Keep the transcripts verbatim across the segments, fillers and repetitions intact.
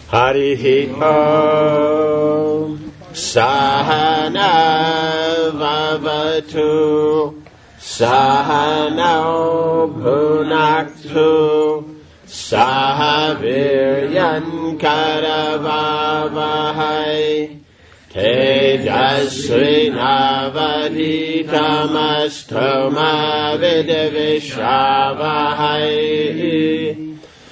Harihi Om Sahana Vavatu Sahano Bhunaktu Sahaviryan Karavavahai Tejasvi Navaditamastroma Vidavishavahai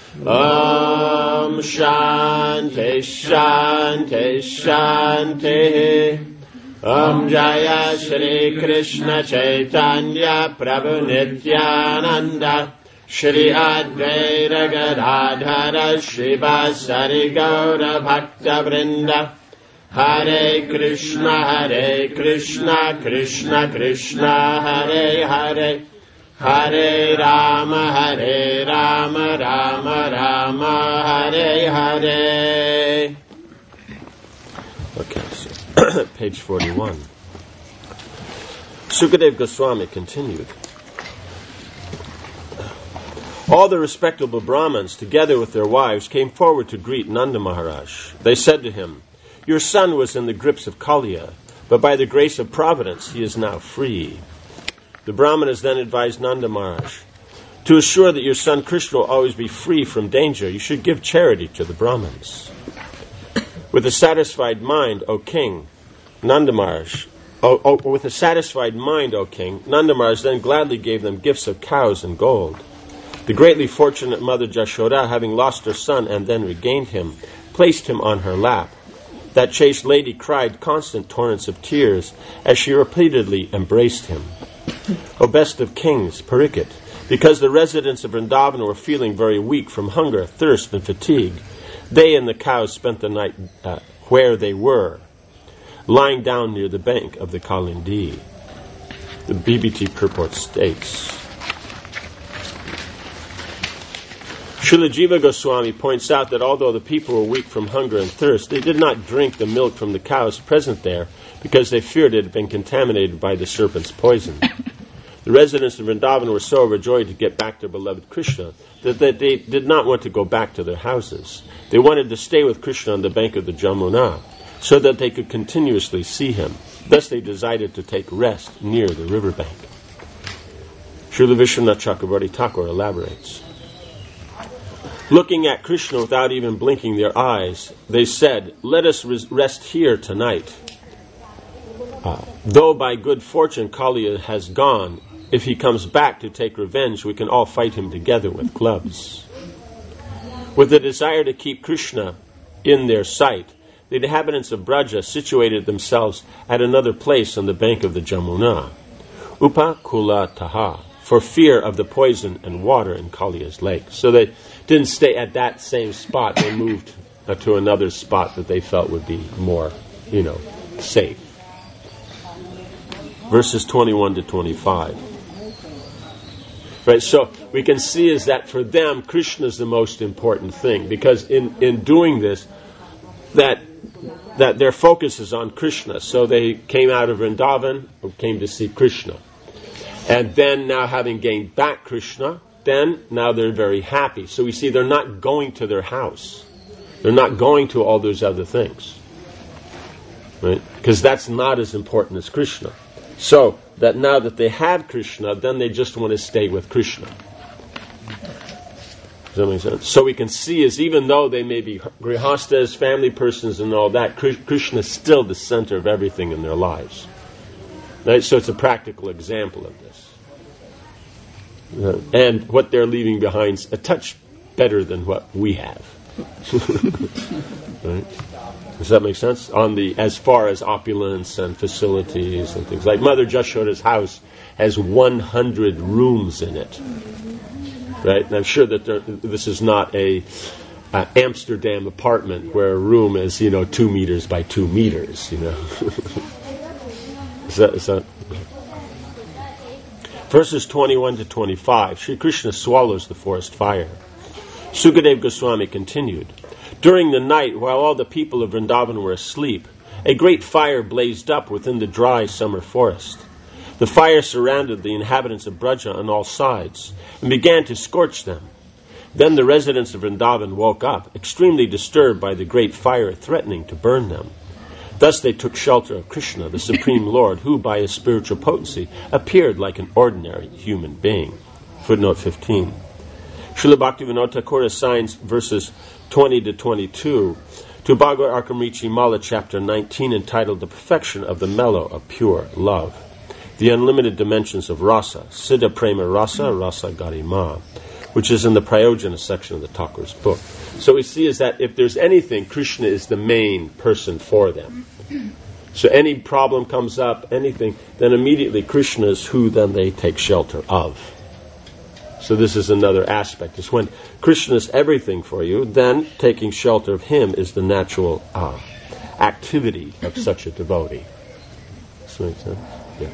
Om Shanti Shanti Shanti Om Jaya Shri Krishna Chaitanya Prabhu Nityananda Shri Advaita Gadadhara Shri Vasari Gaura Bhakta Vrinda Hare Krishna Hare Krishna Krishna Krishna Hare Hare Hare Rama Hare Rama Rama Rama Hare Hare. Okay, so page forty-one. Sukadeva Goswami continued. All the respectable Brahmins, together with their wives, came forward to greet Nanda Maharaj. They said to him, "Your son was in the grips of Kaliya, but by the grace of Providence he is now free." The Brahmanas then advised Nanda Maharaj, "To assure that your son Krishna will always be free from danger, you should give charity to the Brahmins." With a satisfied mind, O king, Nanda Maharaj, o, o, with a satisfied mind, O king, Nanda Maharaj then gladly gave them gifts of cows and gold. The greatly fortunate mother Jashoda, having lost her son and then regained him, placed him on her lap. That chaste lady cried constant torrents of tears as she repeatedly embraced him. O best of kings, Parikshit, because the residents of Vrindavan were feeling very weak from hunger, thirst, and fatigue, they and the cows spent the night uh, where they were, lying down near the bank of the Kalindi. The B B T purport states, Srila Jiva Goswami points out that although the people were weak from hunger and thirst, they did not drink the milk from the cows present there because they feared it had been contaminated by the serpent's poison. The residents of Vrindavan were so overjoyed to get back their beloved Krishna that they did not want to go back to their houses. They wanted to stay with Krishna on the bank of the Jamuna so that they could continuously see him. Thus they decided to take rest near the riverbank. Srila Vishwanath Chakravarti Thakur elaborates. Looking at Krishna without even blinking their eyes, they said, "Let us rest here tonight. Uh, though by good fortune Kaliya has gone, if he comes back to take revenge, we can all fight him together with clubs." With the desire to keep Krishna in their sight, the inhabitants of Braja situated themselves at another place on the bank of the Jamuna, Upakula Taha, for fear of the poison and water in Kaliya's lake. So they didn't stay at that same spot. They moved uh, to another spot that they felt would be more, you know, safe. Verses twenty-one to twenty-five. Right, so we can see is that for them, Krishna is the most important thing, because in, in doing this, that that their focus is on Krishna. So they came out of Vrindavan, came to see Krishna. And then now having gained back Krishna, then now they're very happy. So we see they're not going to their house. They're not going to all those other things. Right? Because that's not as important as Krishna. So that now that they have Krishna, then they just want to stay with Krishna. Does that make sense? So we can see is even though they may be grihastas, family persons and all that, Krishna is still the center of everything in their lives. Right? So it's a practical example of this. Uh, and what they're leaving behind is a touch better than what we have. Right? Does that make sense? On the as far as opulence and facilities and things like Mother Jashoda's house has one hundred rooms in it, right? And I'm sure that there, this is not a, a Amsterdam apartment where a room is, you know, two meters by two meters, you know. is that, is that Verses twenty-one to twenty-five. Sri Krishna swallows the forest fire. Sukadeva Goswami continued. During the night, while all the people of Vrindavan were asleep, a great fire blazed up within the dry summer forest. The fire surrounded the inhabitants of Braja on all sides and began to scorch them. Then the residents of Vrindavan woke up, extremely disturbed by the great fire threatening to burn them. Thus they took shelter of Krishna, the Supreme Lord, who, by his spiritual potency, appeared like an ordinary human being. Footnote fifteen. Srila Bhaktivinoda Thakur assigns verses twenty to twenty-two to Bhagavad Arkamrichi Mala, chapter nineteen, entitled The Perfection of the Mellow of Pure Love. The unlimited dimensions of rasa, Siddha Prema Rasa, Rasa Garima, which is in the Prayojana section of the Thakur's book. So we see is that if there's anything, Krishna is the main person for them. So any problem comes up, anything, then immediately Krishna is who then they take shelter of. So this is another aspect. It's when Krishna is everything for you, then taking shelter of him is the natural uh, activity of such a devotee. Does that make sense? Yeah.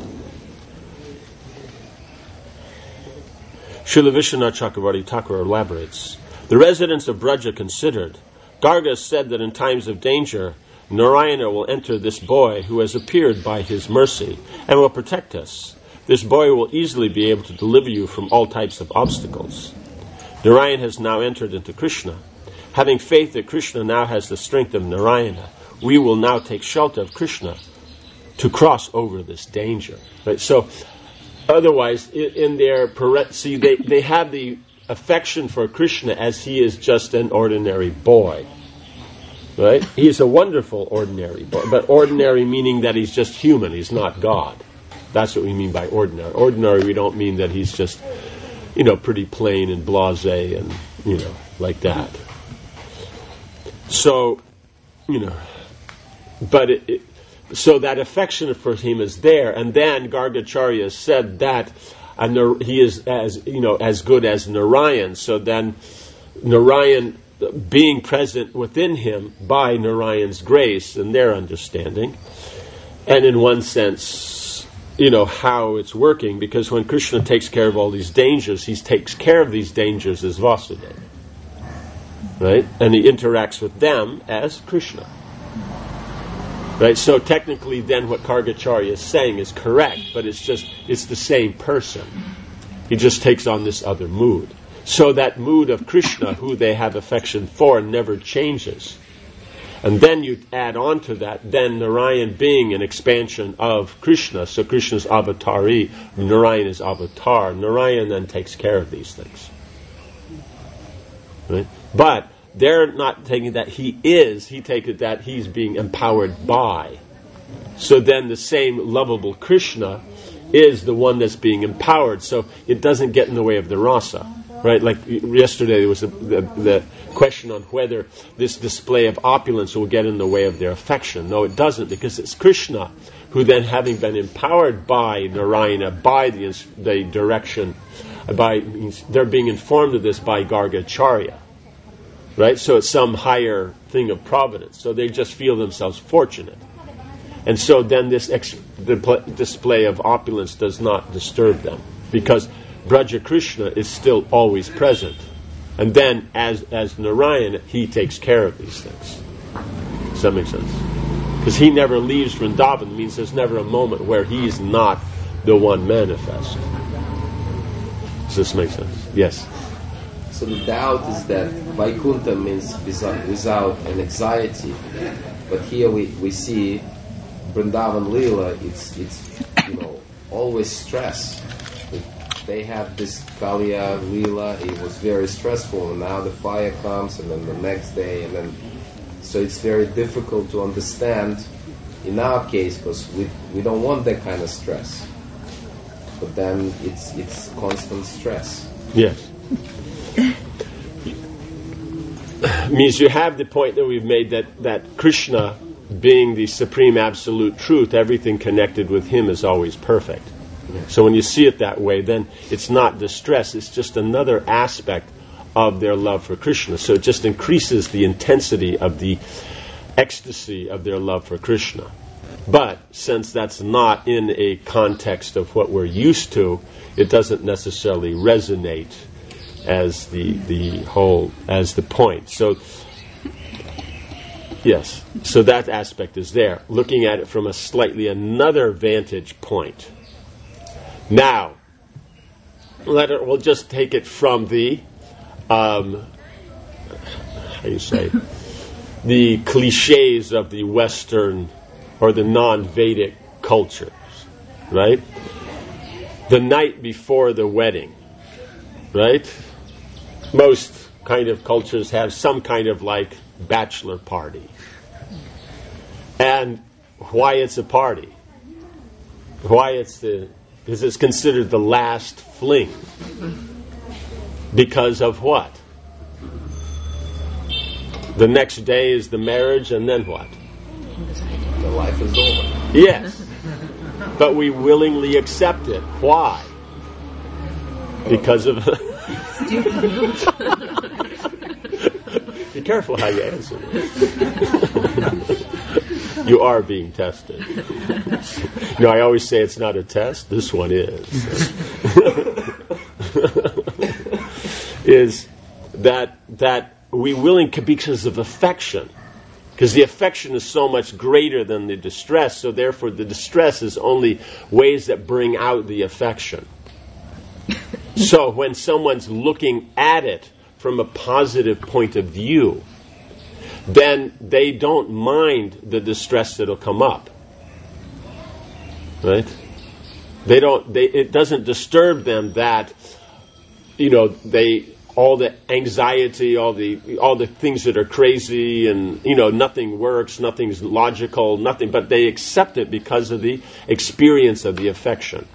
Srila Vishwanath Chakravarti Thakur elaborates. The residents of Braja considered, Garga said that in times of danger, Narayana will enter this boy who has appeared by his mercy and will protect us. This boy will easily be able to deliver you from all types of obstacles. Narayana has now entered into Krishna. Having faith that Krishna now has the strength of Narayana, we will now take shelter of Krishna to cross over this danger. Right? So, otherwise, in their see, they, they have the affection for Krishna as he is just an ordinary boy. Right? He is a wonderful ordinary boy, but ordinary meaning that he's just human, he's not God. That's what we mean by ordinary. Ordinary, we don't mean that he's just, you know, pretty plain and blasé and, you know, like that. So, you know, but it, it, so that affection for him is there, and then Gargacharya said that uh, he is as, you know, as good as Narayan. So then Narayan being present within him by Narayan's grace and their understanding, and in one sense, you know, how it's working, because when Krishna takes care of all these dangers, he takes care of these dangers as Vasudeva, right? And he interacts with them as Krishna, right? So technically then what Gargacharya is saying is correct, but it's just, it's the same person. He just takes on this other mood. So that mood of Krishna, who they have affection for, never changes. And then you add on to that, then Narayan being an expansion of Krishna, so Krishna's avatari, Narayan is avatar. Narayan then takes care of these things. Right? But they're not taking that he is, he takes it that he's being empowered by. So then the same lovable Krishna is the one that's being empowered, so it doesn't get in the way of the rasa. Right, like yesterday there was a, the, the question on whether this display of opulence will get in the way of their affection. No, it doesn't, because it's Krishna who then, having been empowered by Narayana, by the, the direction, by they're being informed of this by Gargacharya. Right, so it's some higher thing of providence. So they just feel themselves fortunate, and so then this ex, the display of opulence does not disturb them, because Braja Krishna is still always present. And then, as as Narayan, he takes care of these things. Does that make sense? Because he never leaves Vrindavan. It means there's never a moment where he's not the one manifest. Does this make sense? Yes? So the doubt is that Vaikuntha means without, without an anxiety. But here we, we see Vrindavan Leela, it's, it's you know, always stress. They have this Kalya Leela, it was very stressful, and now the fire comes, and then the next day, and then, so it's very difficult to understand in our case, because we we don't want that kind of stress. But then it's it's constant stress. Yes. Means you have the point that we've made that, that Krishna, being the supreme absolute truth, everything connected with him is always perfect. So when you see it that way, then it's not distress, it's just another aspect of their love for Krishna. So it just increases the intensity of the ecstasy of their love for Krishna. But since that's not in a context of what we're used to, it doesn't necessarily resonate as the the whole, as the point. So, yes, so that aspect is there. Looking at it from a slightly another vantage point. Now, let it, we'll just take it from the um, how do you say, the cliches of the Western or the non-Vedic cultures, right? The night before the wedding, right? Most kind of cultures have some kind of like bachelor party. And why it's a party? Why it's the, because it's considered the last fling. Because of what? The next day is the marriage, and then what? The life is over. Yes. But we willingly accept it. Why? Because of... Be careful how you answer this. You are being tested. You know, I always say it's not a test. This one is. Is that that we willing because of affection. Because the affection is so much greater than the distress, so therefore the distress is only ways that bring out the affection. So when someone's looking at it from a positive point of view, then they don't mind the distress that'll come up. Right? They don't, they, it doesn't disturb them that, you know, they, all the anxiety, all the, all the things that are crazy and, you know, nothing works, nothing's logical, nothing, but they accept it because of the experience of the affection.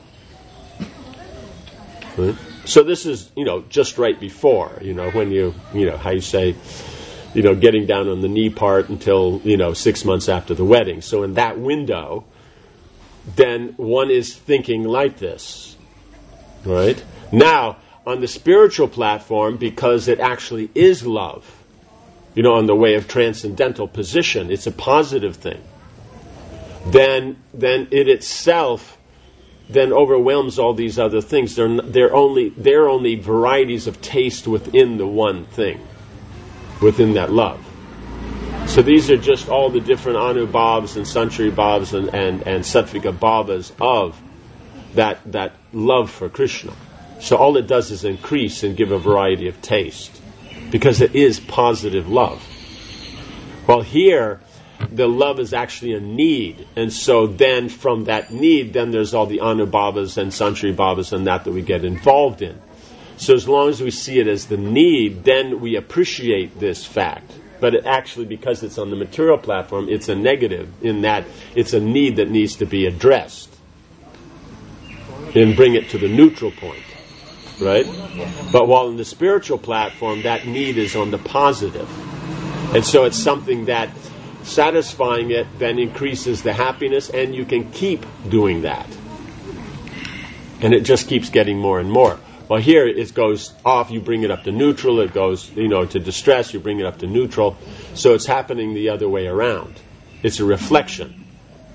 Right? So this is, you know, just right before, you know, when you, you know, how you say, you know, getting down on the knee part until, you know, six months after the wedding. So in that window, then one is thinking like this, right? Now, on the spiritual platform, because it actually is love, you know, on the way of transcendental position, it's a positive thing, then, then it itself then overwhelms all these other things. They're, they're only, they're only varieties of taste within the one thing, within that love. So these are just all the different Anubhavs and Sanchari Bhavs and, and, and Sattvika Bhavas of that, that love for Krishna. So all it does is increase and give a variety of taste, because it is positive love. While here, the love is actually a need, and so then from that need, then there's all the Anubhavas and Sanchari Bhavas and that that we get involved in. So as long as we see it as the need, then we appreciate this fact. But it actually, because it's on the material platform, it's a negative in that it's a need that needs to be addressed and bring it to the neutral point, right? But while in the spiritual platform, that need is on the positive. And so it's something that satisfying it then increases the happiness, and you can keep doing that. And it just keeps getting more and more. Well, here it goes off, you bring it up to neutral, it goes, you know, to distress, you bring it up to neutral. So it's happening the other way around. It's a reflection.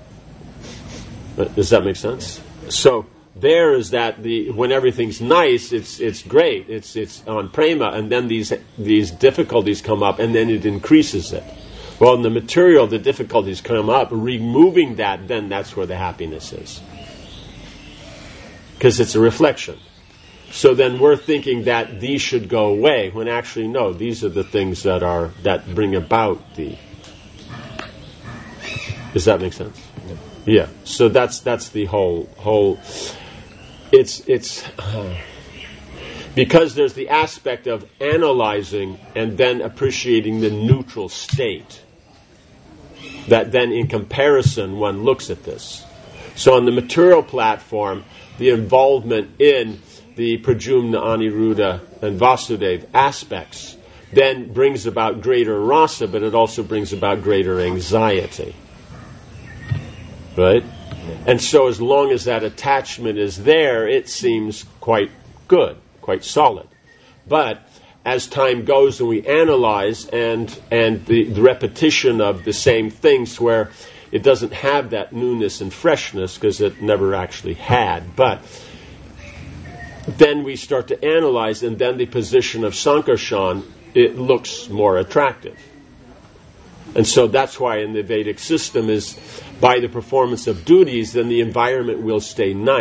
Does that make sense? So there is that the when everything's nice, it's it's great. It's it's on prema, and then these these difficulties come up, and then it increases it. Well, in the material, the difficulties come up. Removing that, then that's where the happiness is. Because it's a reflection. So then we're thinking that these should go away, when actually, no, these are the things that are that bring about the... Does that make sense? Yeah. Yeah. So that's that's the whole... whole. It's... it's uh, because there's the aspect of analyzing and then appreciating the neutral state, that then in comparison one looks at this. So on the material platform, the involvement in the Pradyumna, Aniruddha, and Vasudeva aspects then brings about greater rasa, but it also brings about greater anxiety. Right? And so as long as that attachment is there, it seems quite good, quite solid. But as time goes and we analyze, and and the, the repetition of the same things where it doesn't have that newness and freshness because it never actually had, but then we start to analyze, and then the position of Sankarshan, it looks more attractive. And so that's why in the Vedic system is by the performance of duties, then the environment will stay nice.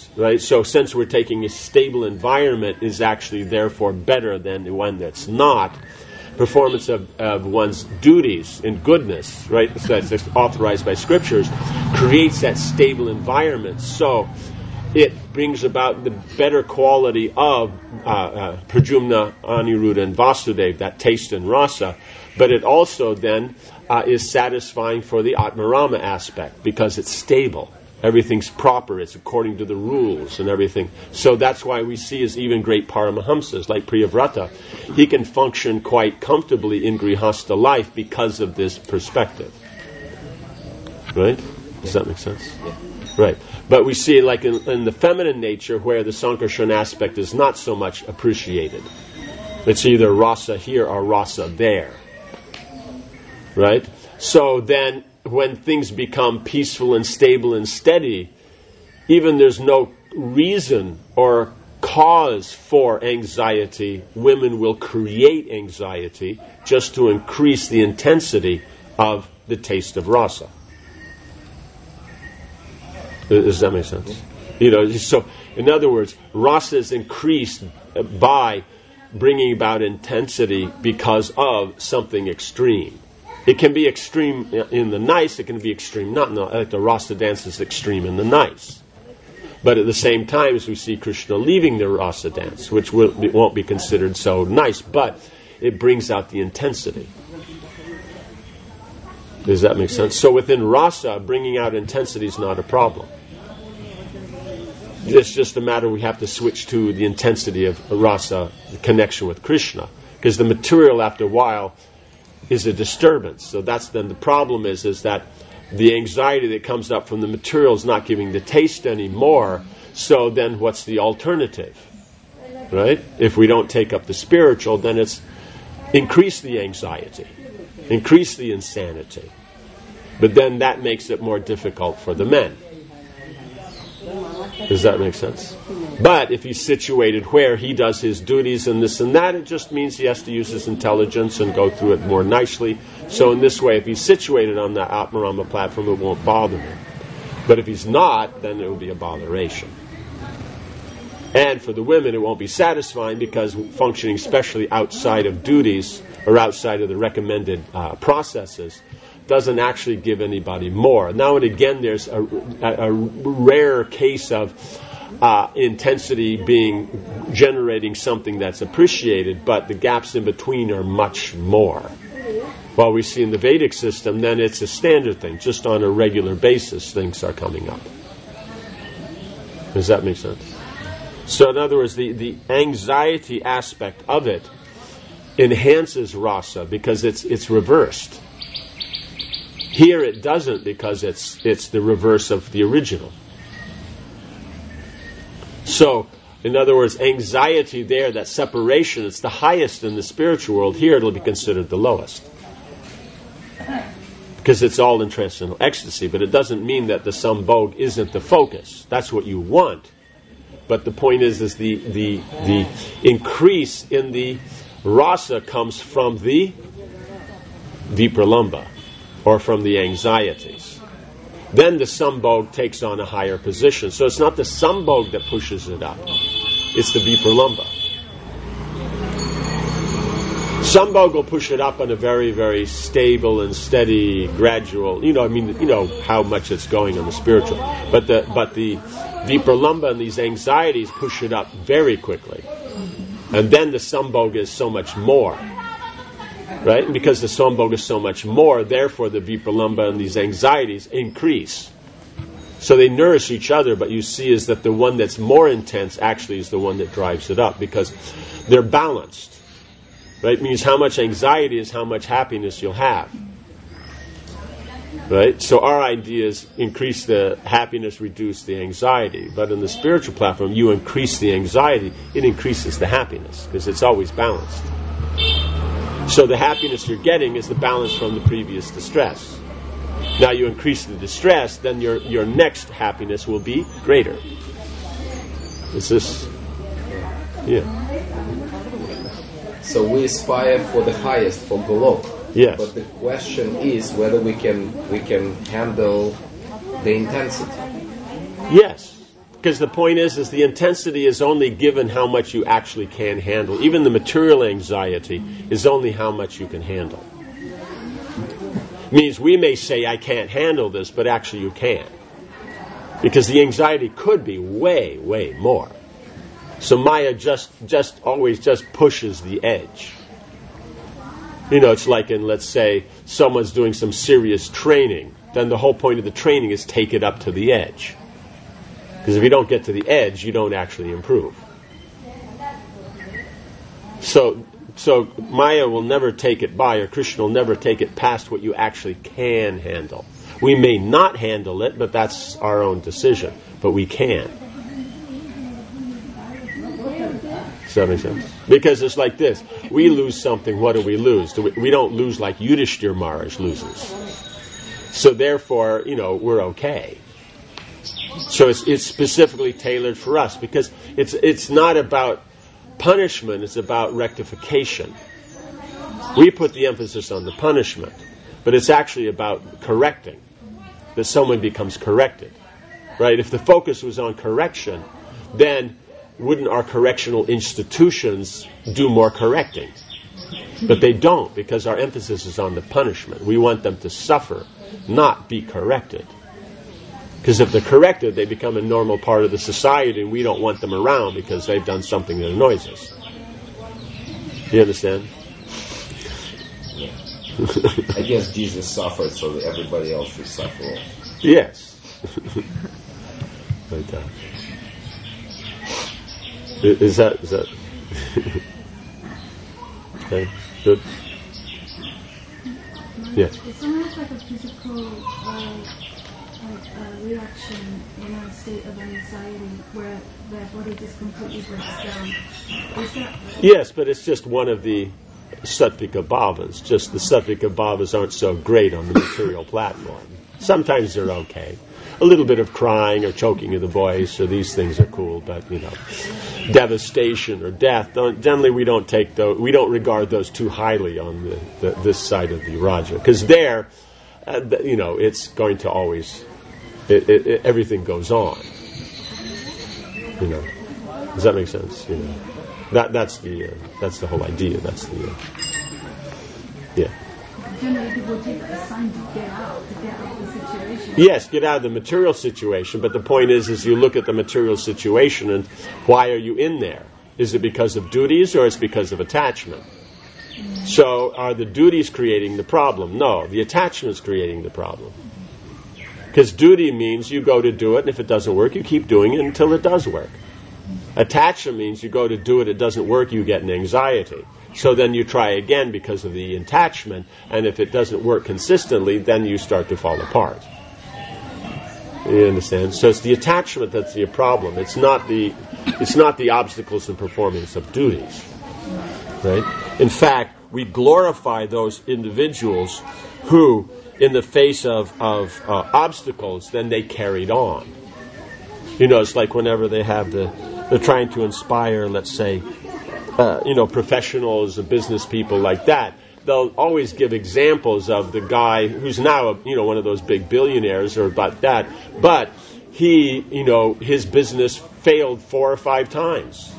right? So since we're taking a stable environment is actually therefore better than the one that's not. Performance of, of one's duties in goodness, right, that's authorized by scriptures, creates that stable environment. So it brings about the better quality of uh, uh, Pradyumna, Aniruddha, and Vasudeva, that taste and rasa, but it also then uh, is satisfying for the Atmarama aspect because it's stable. Everything's proper, it's according to the rules and everything. So that's why we see as even great Paramahamsas, like Priyavrata, he can function quite comfortably in Grihastha life because of this perspective. Right? Does that make sense? Yeah. Right. But we see like in, in the feminine nature where the Sankarshan aspect is not so much appreciated. It's either rasa here or rasa there. Right? So then when things become peaceful and stable and steady, even there's no reason or cause for anxiety, women will create anxiety just to increase the intensity of the taste of rasa. Does that make sense? You know, so in other words, rasa is increased by bringing about intensity because of something extreme. It can be extreme in the nice, it can be extreme not in the, like the rasa dance is extreme in the nice. But at the same time, as we see Krishna leaving the rasa dance, which will, won't be considered so nice, but it brings out the intensity. Does that make sense? So within rasa, bringing out intensity is not a problem. It's just a matter we have to switch to the intensity of rasa, the connection with Krishna. Because the material, after a while, is a disturbance. So that's then the problem is, is that the anxiety that comes up from the material is not giving the taste anymore. So then what's the alternative? Right? If we don't take up the spiritual, then it's increase the anxiety, increase the insanity. But then that makes it more difficult for the men. Does that make sense? But if he's situated where he does his duties and this and that, it just means he has to use his intelligence and go through it more nicely. So in this way, if he's situated on the Atmarama platform, it won't bother him. But if he's not, then it will be a botheration. And for the women, it won't be satisfying because functioning especially outside of duties or outside of the recommended uh, processes doesn't actually give anybody more. Now and again, there's a, a, a rare case of uh, intensity being generating something that's appreciated, but the gaps in between are much more. While we see in the Vedic system, then it's a standard thing. Just on a regular basis, things are coming up. Does that make sense? So in other words, the, the anxiety aspect of it enhances rasa because it's it's reversed. Here it doesn't because it's it's the reverse of the original. So, in other words, anxiety there, that separation, it's the highest in the spiritual world. Here it'll be considered the lowest. Because it's all in transcendental ecstasy, but it doesn't mean that the sambhog isn't the focus. That's what you want. But the point is, is the, the, the increase in the rasa comes from the vipralamba, or from the anxieties. Then the sambhog takes on a higher position. So it's not the sambhog that pushes it up. It's the vipralamba. Sambhog will push it up on a very, very stable and steady, gradual, you know, I mean, you know how much it's going on the spiritual. But the but the vipralamba and these anxieties push it up very quickly. And then the sambhog is so much more. Right? And because the sambhog is so much more, therefore the vipralamba and these anxieties increase. So they nourish each other, but you see is that the one that's more intense actually is the one that drives it up because they're balanced. Right? It means how much anxiety is how much happiness you'll have. Right? So our idea is increase the happiness, reduce the anxiety. But in the spiritual platform, you increase the anxiety, it increases the happiness because it's always balanced. So the happiness you're getting is the balance from the previous distress. Now you increase the distress, then your, your next happiness will be greater. Is this? Yeah. So we aspire for the highest, for Golok. Yes. But the question is whether we can we can handle the intensity. Yes. Because the point is, is the intensity is only given how much you actually can handle. Even the material anxiety is only how much you can handle. Means we may say, I can't handle this, but actually you can. Because the anxiety could be way, way more. So Maya just, just always just pushes the edge. You know, it's like in, let's say, someone's doing some serious training. Then the whole point of the training is take it up to the edge. Because if you don't get to the edge, you don't actually improve. So, so Maya will never take it by, or Krishna will never take it past what you actually can handle. We may not handle it, but that's our own decision. But we can. Does that make sense? Because it's like this. We lose something, what do we lose? Do we, we don't lose like Yudhishthira Maharaj loses. So therefore, you know, we're okay. So it's, it's specifically tailored for us, because it's it's not about punishment, it's about rectification. We put the emphasis on the punishment, but it's actually about correcting, that someone becomes corrected. Right? If the focus was on correction, then wouldn't our correctional institutions do more correcting? But they don't, because our emphasis is on the punishment. We want them to suffer, not be corrected. Because if they're corrected, they become a normal part of the society, and we don't want them around because they've done something that annoys us. You understand? Yeah. I guess Jesus suffered so that everybody else should suffer. Yes. Like that. Is that... Is that okay, good. Yes. It's almost like a physical... Uh, like a reaction in a state of anxiety where their body just completely breaks down. Is that... Yes, but it's just one of the sattvika bhavas. Just the sattvika bhavas aren't so great on the material platform. Sometimes they're okay. A little bit of crying or choking of the voice, or these things are cool, but you know, devastation or death. Don't, generally, we don't take those. We don't regard those too highly on the, the, this side of the Raja, because there, uh, you know, it's going to always. It, it, it, everything goes on. You know, does that make sense? You know, that that's the uh, that's the whole idea. That's the uh, yeah. Generally, people take the sign to get out, to get out of the situation. Yes, get out of the material situation. But the point is, is you look at the material situation, and why are you in there? Is it because of duties, or is it because of attachment? Mm-hmm. So, are the duties creating the problem? No, the attachment is creating the problem. Because duty means you go to do it, and if it doesn't work, you keep doing it until it does work. Attachment means you go to do it, it doesn't work, you get an anxiety. So then you try again because of the attachment, and if it doesn't work consistently, then you start to fall apart. You understand? So it's the attachment that's the problem. It's not the it's not the obstacles in performance of duties. Right? In fact, we glorify those individuals who, in the face of, of uh, obstacles, then they carried on. You know, it's like whenever they have the, they're trying to inspire, let's say, uh, you know, professionals and business people like that. They'll always give examples of the guy who's now, a, you know, one of those big billionaires or about that. But he, you know, his business failed four or five times.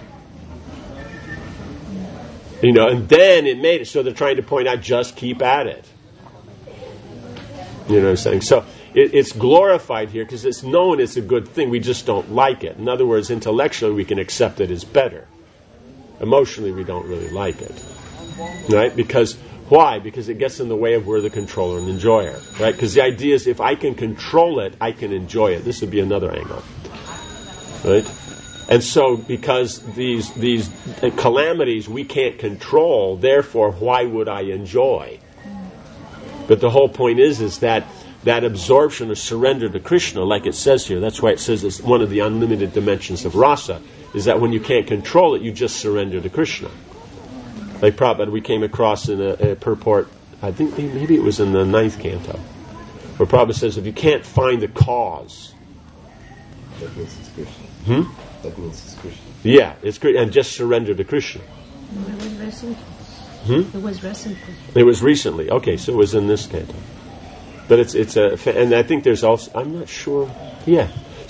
You know, and then it made it. So they're trying to point out, just keep at it. You know what I'm saying? So it, it's glorified here because it's known it's a good thing. We just don't like it. In other words, intellectually we can accept it as better. Emotionally we don't really like it. Right? Because, why? Because it gets in the way of we're the controller and enjoyer. Right? Because the idea is if I can control it, I can enjoy it. This would be another angle. Right? And so because these these calamities we can't control, therefore why would I enjoy? But the whole point is, is that that absorption or surrender to Krishna, like it says here, that's why it says it's one of the unlimited dimensions of rasa, is that when you can't control it, you just surrender to Krishna. Like Prabhupada, we came across in a, a purport, I think maybe it was in the ninth canto, where Prabhupada says, if you can't find the cause, that means it's Krishna. Hmm? That means it's Krishna. Yeah, it's great, and just surrender to Krishna. It was recently. Hmm? It was recently. It was recently. Okay, so it was in this canto. But it's it's a, and I think there's also, I'm not sure. Yeah. So the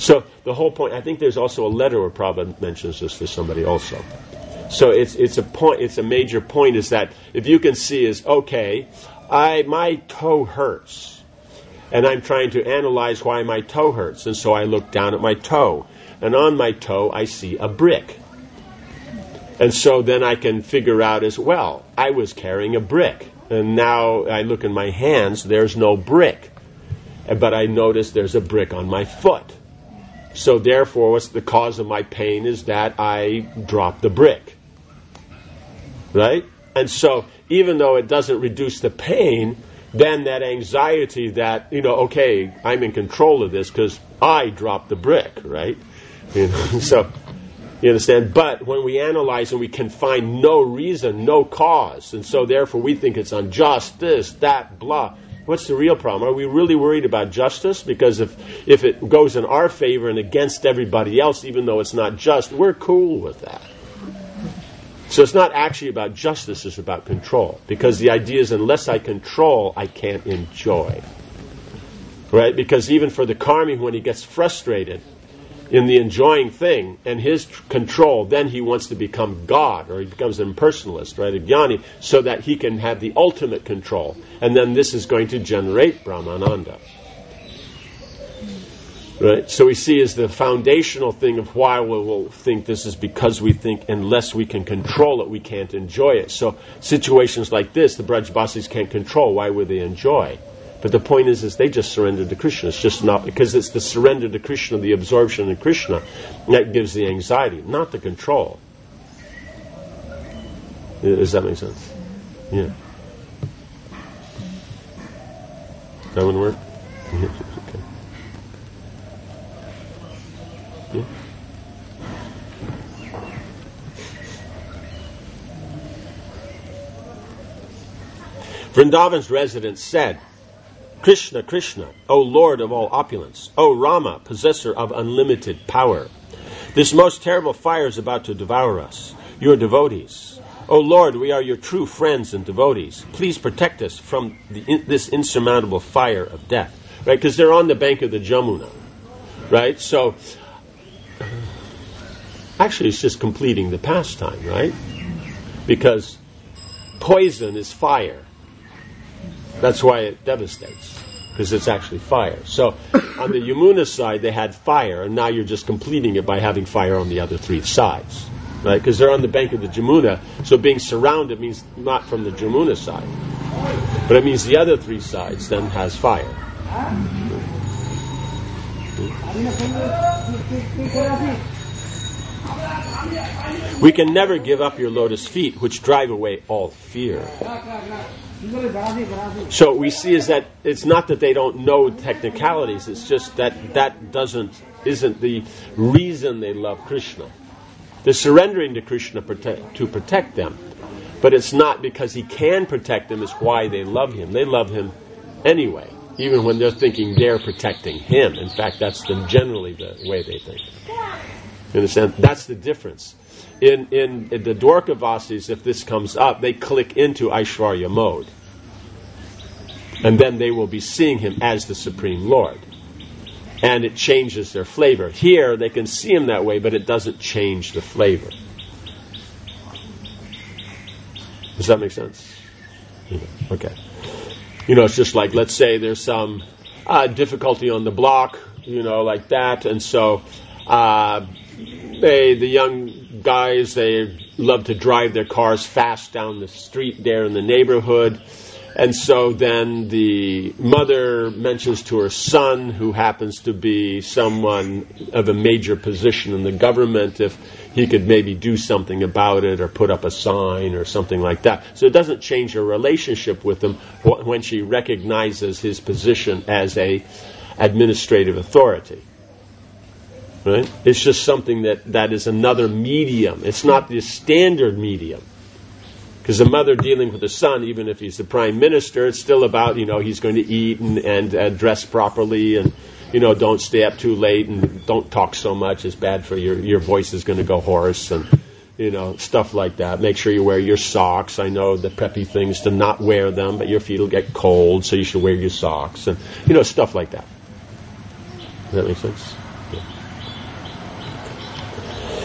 the whole point, I think there's also a letter where Prabhupada mentions this to somebody also. So it's it's a point, it's a major point is that if you can see is, okay, I my toe hurts, and I'm trying to analyze why my toe hurts, and so I look down at my toe, and on my toe I see a brick. And so then I can figure out as well, I was carrying a brick, and now I look in my hands, there's no brick, but I notice there's a brick on my foot. So therefore, what's the cause of my pain is that I dropped the brick. Right? And so, even though it doesn't reduce the pain, then that anxiety that, you know, okay, I'm in control of this because I dropped the brick, right? You know, so, you understand? But when we analyze and we can find no reason, no cause, and so therefore we think it's unjust, this, that, blah. What's the real problem? Are we really worried about justice? Because if, if it goes in our favor and against everybody else, even though it's not just, we're cool with that. So it's not actually about justice, it's about control. Because the idea is unless I control, I can't enjoy. Right? Because even for the karmi, when he gets frustrated in the enjoying thing and his tr- control, then he wants to become God, or he becomes an impersonalist, right, a jnani, so that he can have the ultimate control. And then this is going to generate Brahmananda. Right? So we see as the foundational thing of why we will think this is because we think unless we can control it, we can't enjoy it. So situations like this, the Brajbasis can't control. Why would they enjoy? But the point is, is they just surrender to Krishna. It's just not, because it's the surrender to Krishna, the absorption in Krishna, that gives the anxiety, not the control. Does that make sense? Yeah. That one work? Yeah. Okay. Yeah. Vrindavan's residents said, Krishna, Krishna, O Lord of all opulence, O Rama, possessor of unlimited power. This most terrible fire is about to devour us, your devotees. O Lord, we are your true friends and devotees. Please protect us from the, in, this insurmountable fire of death. Right? Because they're on the bank of the Jamuna. Right? So, actually it's just completing the pastime, right? Because poison is fire. That's why it devastates, because it's actually fire. So on the Yamuna side, they had fire, and now you're just completing it by having fire on the other three sides, right? Because they're on the bank of the Jamuna, so being surrounded means not from the Jamuna side, but it means the other three sides then has fire. We can never give up your lotus feet, which drive away all fear. So we see is that it's not that they don't know technicalities, it's just that that doesn't isn't the reason they love Krishna. They're surrendering to Krishna protect, to protect them, but it's not because he can protect them is why they love him. They love him anyway, even when they're thinking they're protecting him. In fact, that's the, generally the way they think. You understand? That's the difference. In, in, in the Dwarkavasis, if this comes up, they click into Aishwarya mode. And then they will be seeing him as the Supreme Lord. And it changes their flavor. Here, they can see him that way, but it doesn't change the flavor. Does that make sense? Yeah. Okay. You know, it's just like, let's say there's some uh, difficulty on the block, you know, like that, and so uh, they, the young guys, they love to drive their cars fast down the street there in the neighborhood. And so then the mother mentions to her son, who happens to be someone of a major position in the government, if he could maybe do something about it or put up a sign or something like that. So it doesn't change her relationship with him when she recognizes his position as a administrative authority. Right? It's just something that, that is another medium. It's not the standard medium. Because the mother dealing with the son, even if he's the prime minister, it's still about, you know, he's going to eat and, and uh, dress properly and, you know, don't stay up too late and don't talk so much. It's bad for your, your voice is going to go hoarse and, you know, stuff like that. Make sure you wear your socks. I know the preppy things to not wear them, but your feet will get cold, so you should wear your socks and, you know, stuff like that. Does that make sense? Yeah.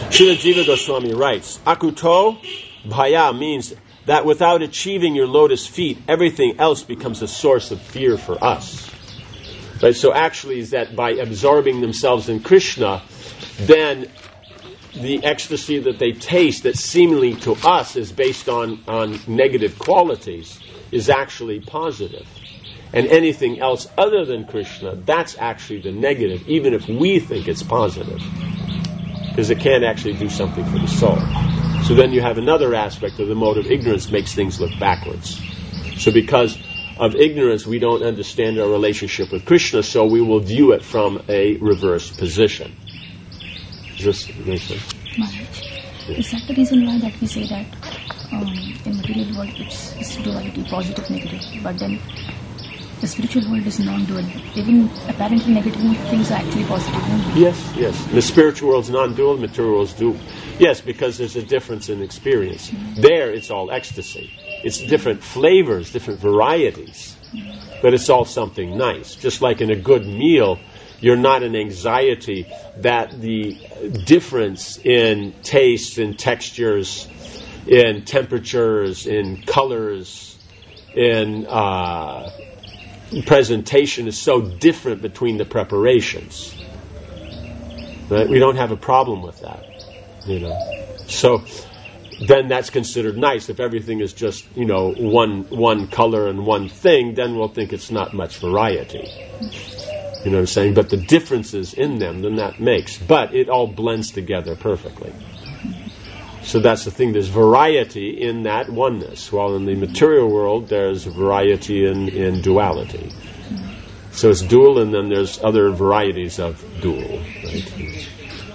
Srila Jiva Goswami writes, Akuto Bhaya means that without achieving your lotus feet, everything else becomes a source of fear for us. Right? So actually is that by absorbing themselves in Krishna, then the ecstasy that they taste that seemingly to us is based on, on negative qualities is actually positive. And anything else other than Krishna, that's actually the negative, even if we think it's positive. Because it can't actually do something for the soul. So then you have another aspect of the mode of ignorance makes things look backwards. So because of ignorance, we don't understand our relationship with Krishna, so we will view it from a reverse position. Does this make sense? Maharaj, yeah. Is that the reason why that we say that um, in material world it's, it's duality, positive, negative, but then the spiritual world is non-dual. Even apparently negative things are actually positive. Yes, yes. The spiritual world is non-dual, material world is dual. Yes, because there's a difference in experience. Mm-hmm. There, it's all ecstasy. It's different flavors, different varieties, mm-hmm. but it's all something nice. Just like in a good meal, you're not in anxiety that the difference in taste, in textures, in temperatures, in colors, in uh, presentation is so different between the preparations. Right? We don't have a problem with that. You know, so then that's considered nice. If everything is just, you know, one one color and one thing, then we'll think it's not much variety. You know what I'm saying? But the differences in them, then that makes. But it all blends together perfectly. So that's the thing. There's variety in that oneness. While in the material world, there's variety in, in duality. So it's dual, and then there's other varieties of dual. Right?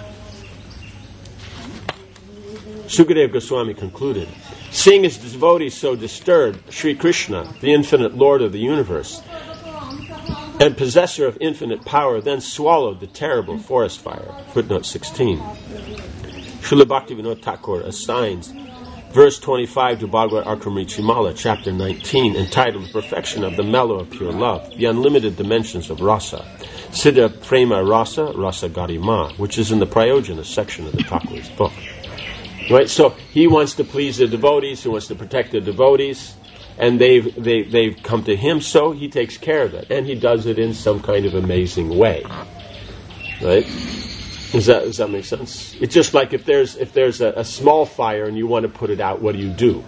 Sukadeva Goswami concluded, seeing his devotees so disturbed, Sri Krishna, the infinite Lord of the universe, and possessor of infinite power, then swallowed the terrible forest fire. Footnote sixteen. Srila Bhaktivinoda Thakur assigns verse twenty-five to Bhagavad Arkamrichimala, chapter nineteen, entitled Perfection of the Mellow of Pure Love, the Unlimited Dimensions of Rasa, Siddha Prema Rasa, Rasa Garima, which is in the Prayojana section of the Thakur's book. Right, so he wants to please the devotees, he wants to protect the devotees, and they've they, they've come to him, so he takes care of it, and he does it in some kind of amazing way. Right? Does that does that make sense? It's just like if there's if there's a, a small fire and you want to put it out, what do you do?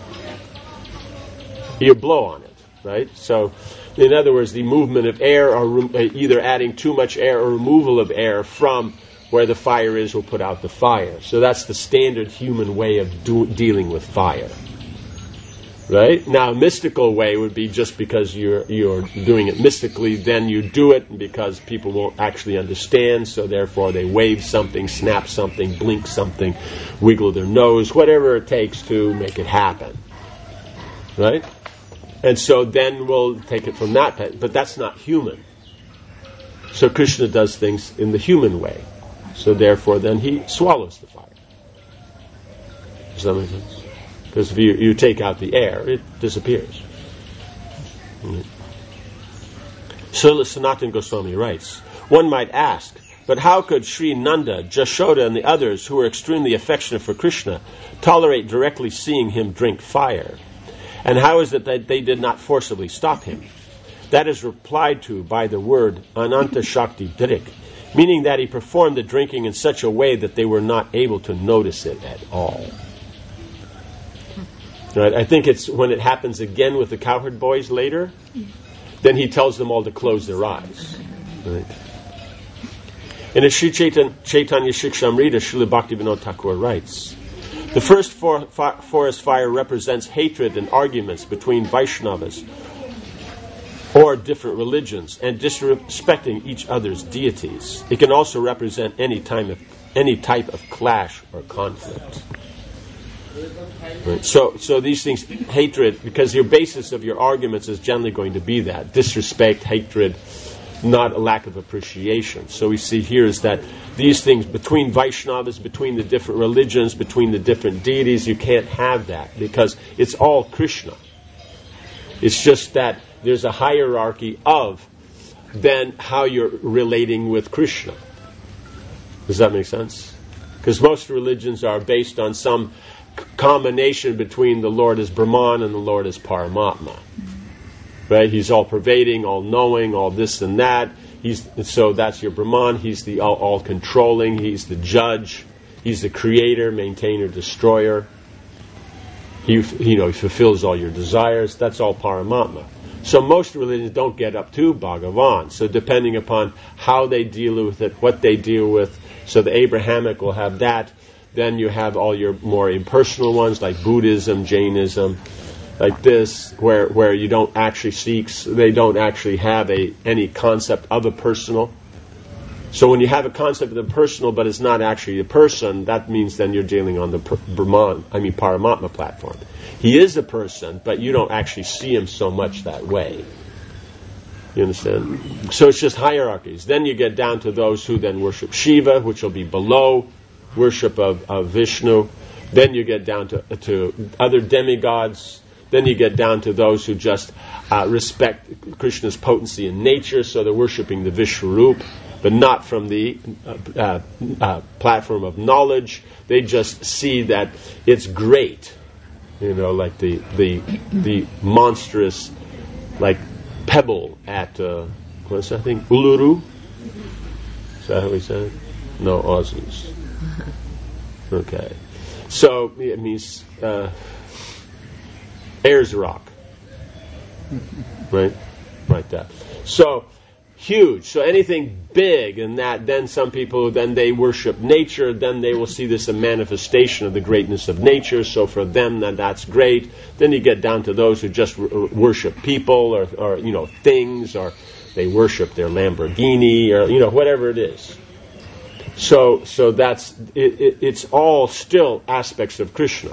You blow on it, right? So, in other words, the movement of air, or re- either adding too much air or removal of air from where the fire is will put out the fire. So that's the standard human way of do- dealing with fire. Right? Now, a mystical way would be just because you're you're doing it mystically, then you do it because people won't actually understand, so therefore they wave something, snap something, blink something, wiggle their nose, whatever it takes to make it happen. Right? And so then we'll take it from that, but that's not human. So Krishna does things in the human way. So therefore, then he swallows the fire. Does that make sense? Because if you, you take out the air, it disappears. Mm-hmm. So Sanatana Goswami writes, one might ask, but how could Sri Nanda, Jashoda, and the others who were extremely affectionate for Krishna tolerate directly seeing him drink fire? And how is it that they did not forcibly stop him? That is replied to by the word Ananta Shakti Drik, meaning that he performed the drinking in such a way that they were not able to notice it at all. Right? I think it's when it happens again with the cowherd boys later, then he tells them all to close their eyes. Right? In a Sri Chaitanya, Chaitanya Shikshamrita, Srila Bhaktivinoda Thakur writes, the first for, for, forest fire represents hatred and arguments between Vaishnavas or different religions, and disrespecting each other's deities. It can also represent any time of any type of clash or conflict. Right. So, so these things, hatred, because your basis of your arguments is generally going to be that disrespect, hatred, not a lack of appreciation. So we see here is that these things between Vaishnavas, between the different religions, between the different deities, you can't have that because it's all Krishna. It's just that there's a hierarchy of then how you're relating with Krishna. Does that make sense? Because most religions are based on some c- combination between the Lord as Brahman and the Lord as Paramatma. Right? He's all pervading, all knowing, all this and that. He's so that's your Brahman. He's the all, all controlling. He's the judge. He's the creator, maintainer, destroyer. He, you know, he fulfills all your desires. That's all Paramatma. So most religions don't get up to Bhagavan. So depending upon how they deal with it, what they deal with, so the Abrahamic will have that. Then you have all your more impersonal ones like Buddhism, Jainism, like this, where where you don't actually seek, they don't actually have a any concept of a personal. So when you have a concept of the personal, but it's not actually a person, that means then you're dealing on the Brahman, I mean Paramatma platform. He is a person, but you don't actually see him so much that way. You understand? So it's just hierarchies. Then you get down to those who then worship Shiva, which will be below worship of, of Vishnu. Then you get down to, to other demigods. Then you get down to those who just uh, respect Krishna's potency in nature, so they're worshipping the Vishwarup, but not from the uh, uh, uh, platform of knowledge. They just see that it's great, you know, like the the the monstrous, like pebble at uh, what's that thing? Uluru? Is that how we say it? No, Aussies. Okay, so it means uh, Ayers Rock, right? Like that. So. Huge. So anything big and that, then some people, then they worship nature, then they will see this a manifestation of the greatness of nature, so for them then that's great. Then you get down to those who just w- worship people or, or, you know, things, or they worship their Lamborghini, or, you know, whatever it is. So so that's, it, it, it's all still aspects of Krishna.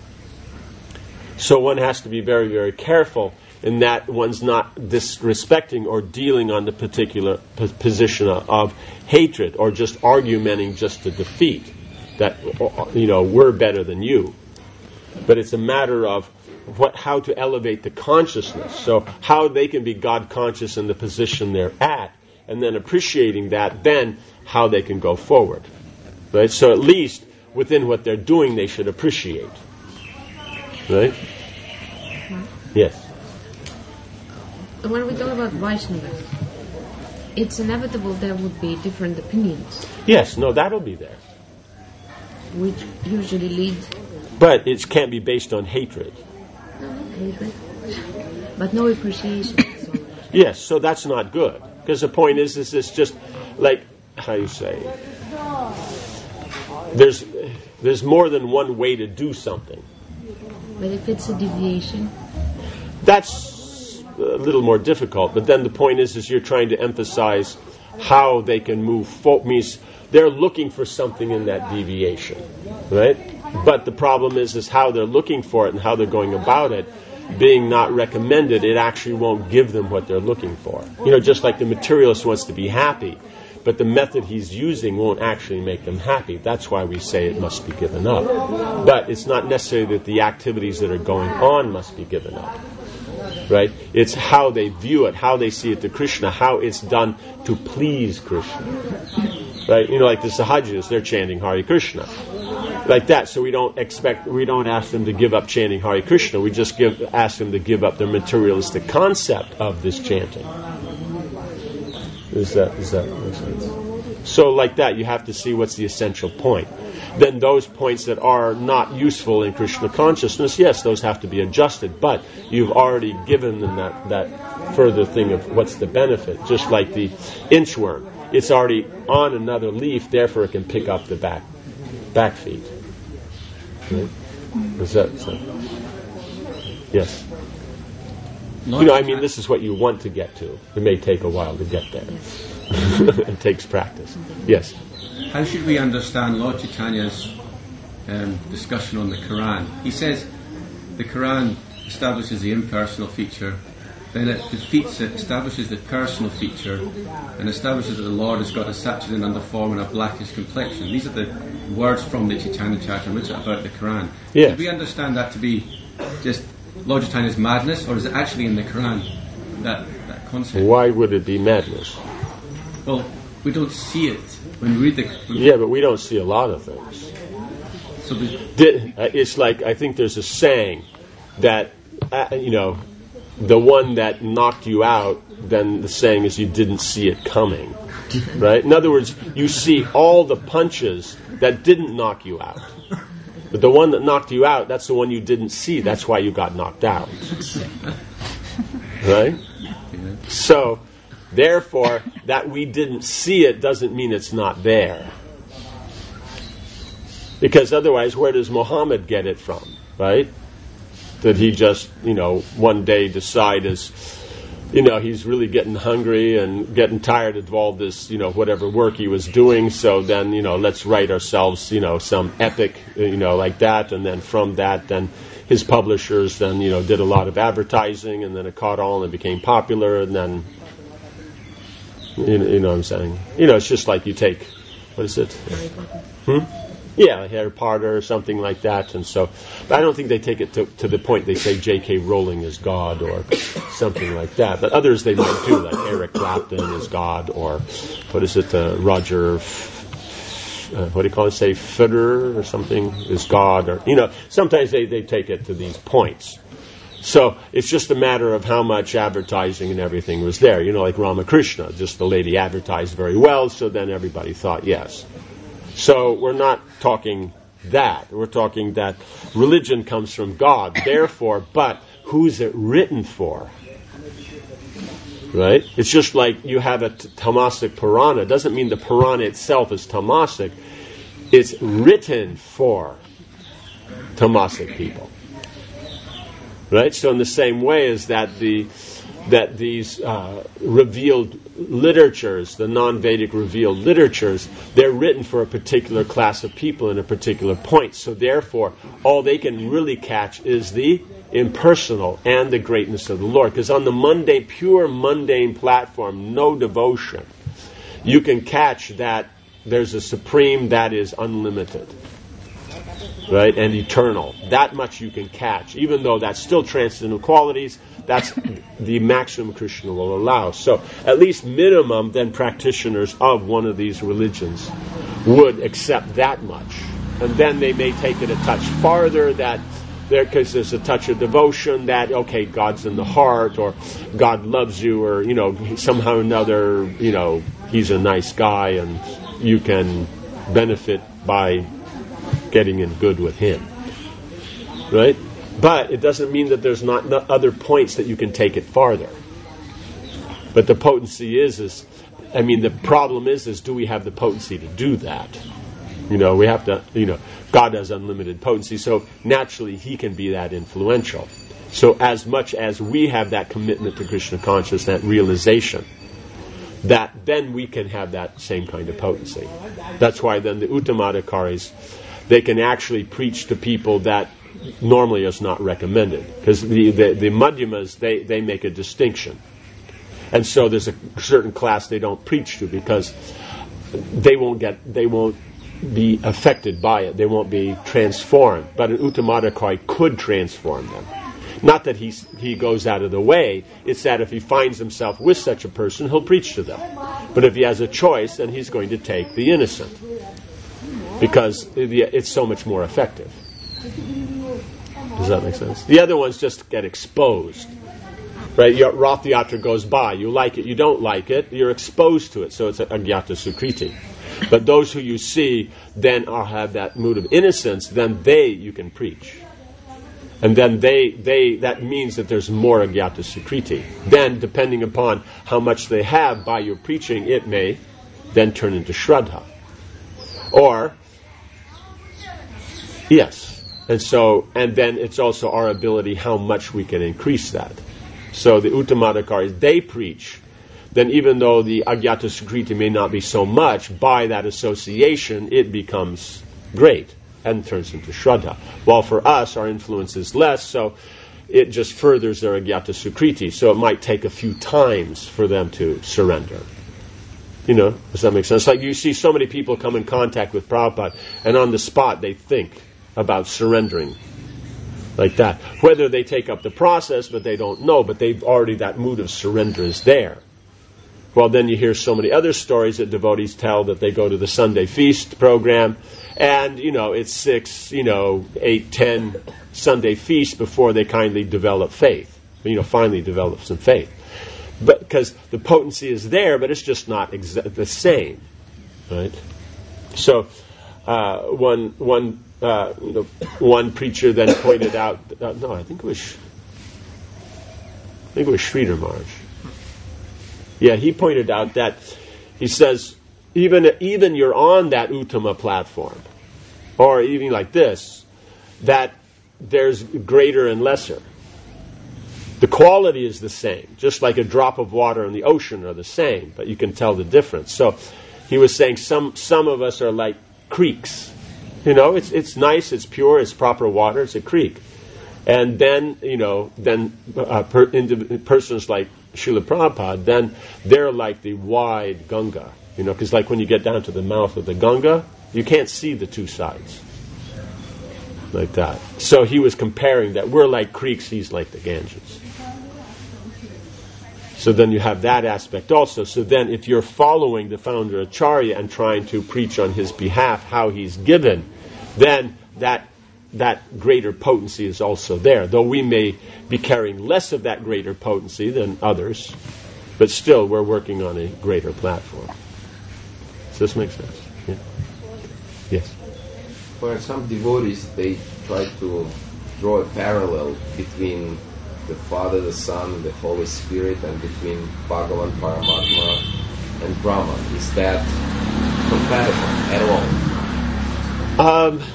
So one has to be very, very careful in that one's not disrespecting or dealing on the particular p- position of, of hatred or just argumenting just to defeat that, you know, we're better than you. But it's a matter of what, how to elevate the consciousness. So how they can be God conscious in the position they're at, and then appreciating that, then how they can go forward. Right? So at least within what they're doing, they should appreciate. Right? Yes. When we talk about Vaishnavas, it's inevitable there would be different opinions. Yes, no, that'll be there. Which usually lead... But it can't be based on hatred. No, hatred. But no appreciation. Yes, so that's not good. Because the point is, is it's just like, how you say, there's, there's more than one way to do something. But if it's a deviation? That's a little more difficult, but then the point is, is you're trying to emphasize how they can move forward. Means they're looking for something in that deviation, right? But the problem is, is how they're looking for it and how they're going about it, being not recommended, it actually won't give them what they're looking for. You know, just like the materialist wants to be happy, but the method he's using won't actually make them happy. That's why we say it must be given up. But it's not necessarily that the activities that are going on must be given up. Right? It's how they view it, how they see it to Krishna, how it's done to please Krishna. Right? You know, like the Sahajis, they're chanting Hare Krishna. Like that. So we don't expect, we don't ask them to give up chanting Hare Krishna. We just give, ask them to give up their materialistic concept of this chanting. Is that, is that make sense? So like that, you have to see what's the essential point. Then those points that are not useful in Krishna consciousness, yes, those have to be adjusted. But you've already given them that, that further thing of what's the benefit. Just like the inchworm. It's already on another leaf, therefore it can pick up the back back feet. Right? Is that, is that yes? You know, I mean, this is what you want to get to. It may take a while to get there. It takes practice. Yes? How should we understand Lord Chaitanya's um, discussion on the Quran? He says the Quran establishes the impersonal feature, then it defeats it, establishes the personal feature, and establishes that the Lord has got a saturated underform and a blackish complexion. These are the words from the Chaitanya Charitamrita about the Quran. Yes. Should we understand that to be just Lord Chaitanya's madness, or is it actually in the Quran, that, that concept? Why would it be madness? Well, we don't see it when we read the. When Yeah, but we don't see a lot of things. So the, Did, uh, it's like, I think there's a saying that, uh, you know, the one that knocked you out, then the saying is you didn't see it coming. Right? In other words, you see all the punches that didn't knock you out. But the one that knocked you out, that's the one you didn't see. That's why you got knocked out. Right? So, therefore, that we didn't see it doesn't mean it's not there. Because otherwise, where does Muhammad get it from? Right? Did he just, you know, one day decide as, you know, he's really getting hungry and getting tired of all this, you know, whatever work he was doing, so then, you know, let's write ourselves, you know, some epic, you know, like that, and then from that, then his publishers then, you know, did a lot of advertising, and then it caught on and became popular, and then, you know, you know what I'm saying? You know, it's just like you take, what is it? Hmm? Yeah, Harry Potter or something like that, and so, but I don't think they take it to, to the point they say J K Rowling is God or something like that. But others they might do, like Eric Clapton is God, or what is it, uh, Roger, uh, what do you call it, say Federer or something is God, or you know, sometimes they, they take it to these points. So it's just a matter of how much advertising and everything was there. You know, like Ramakrishna, just the lady advertised very well, so then everybody thought yes. So we're not talking that. We're talking that religion comes from God. Therefore, but who's it written for? Right? It's just like you have a t- Tamasic Purana. It doesn't mean the Purana itself is Tamasic. It's written for Tamasic people. Right? So in the same way as that the that these uh, revealed literatures, the non-Vedic revealed literatures, they're written for a particular class of people in a particular point. So therefore, all they can really catch is the impersonal and the greatness of the Lord. Because on the mundane, pure mundane platform, no devotion, you can catch that there's a supreme that is unlimited. Right? And eternal. That much you can catch. Even though that's still transcendental qualities, that's the maximum Krishna will allow. So, at least minimum, then practitioners of one of these religions would accept that much. And then they may take it a touch farther, that there, because there's a touch of devotion that, okay, God's in the heart, or God loves you, or, you know, somehow or another, you know, he's a nice guy, and you can benefit by getting in good with him. Right? But it doesn't mean that there's not, not other points that you can take it farther. But the potency is, is, I mean, the problem is, is do we have the potency to do that? You know, we have to, you know, God has unlimited potency, so naturally he can be that influential. So as much as we have that commitment to Krishna consciousness, that realization, that then we can have that same kind of potency. That's why then the Uttamadhikaris, they can actually preach to people that normally is not recommended. Because the, the, the Madhyamas, they, they make a distinction. And so there's a certain class they don't preach to because they won't get, they won't be affected by it. They won't be transformed. But an Uttamadhikari could transform them. Not that he's, he goes out of the way, it's that if he finds himself with such a person, he'll preach to them. But if he has a choice, then he's going to take the innocent. Because it's so much more effective. Does that make sense? The other ones just get exposed. Right? Your Rath Yatra goes by. You like it, you don't like it, you're exposed to it. So it's Agyata Sukriti. But those who you see then are, have that mood of innocence, then they you can preach. And then they, they that means that there's more Agyata Sukriti. Then, depending upon how much they have by your preaching, it may then turn into Shraddha. Or, yes. And so, and then it's also our ability how much we can increase that. So the Uttamadhikaris, they preach. Then even though the Agyata Sukriti may not be so much, by that association, it becomes great and turns into Shraddha. While for us, our influence is less, so it just furthers their Agyata Sukriti. So it might take a few times for them to surrender. You know, does that make sense? Like you see so many people come in contact with Prabhupada, and on the spot they think about surrendering. Like that. Whether they take up the process, but they don't know, but they've already, that mood of surrender is there. Well, then you hear so many other stories that devotees tell that they go to the Sunday feast program, and, you know, it's six, you know, eight, ten Sunday feasts before they kindly develop faith, you know, finally develop some faith. But because the potency is there, but it's just not exa- the same, right? So, uh, one, one, uh, you know, one preacher then pointed out, uh, no, I think it was, I think it was Sridhar Maharaj. Yeah, he pointed out that, he says, even even you're on that Uttama platform, or even like this, that there's greater and lesser. The quality is the same, just like a drop of water in the ocean are the same, but you can tell the difference. So he was saying some some of us are like creeks. You know, it's it's nice, it's pure, it's proper water, it's a creek. And then, you know, then uh, per, indiv- persons like Srila Prabhupada, then they're like the wide Ganga. You know, because like when you get down to the mouth of the Ganga, you can't see the two sides. Like that. So he was comparing that we're like creeks, he's like the Ganges. So then you have that aspect also. So then if you're following the founder Acharya and trying to preach on his behalf how he's given, then that that greater potency is also there. Though we may be carrying less of that greater potency than others, but still we're working on a greater platform. Does this make sense? Yeah. Yes. For some devotees, they try to draw a parallel between the Father, the Son, and the Holy Spirit, and between Bhagavan, Paramatma, and Brahman. Is that compatible at all? Um,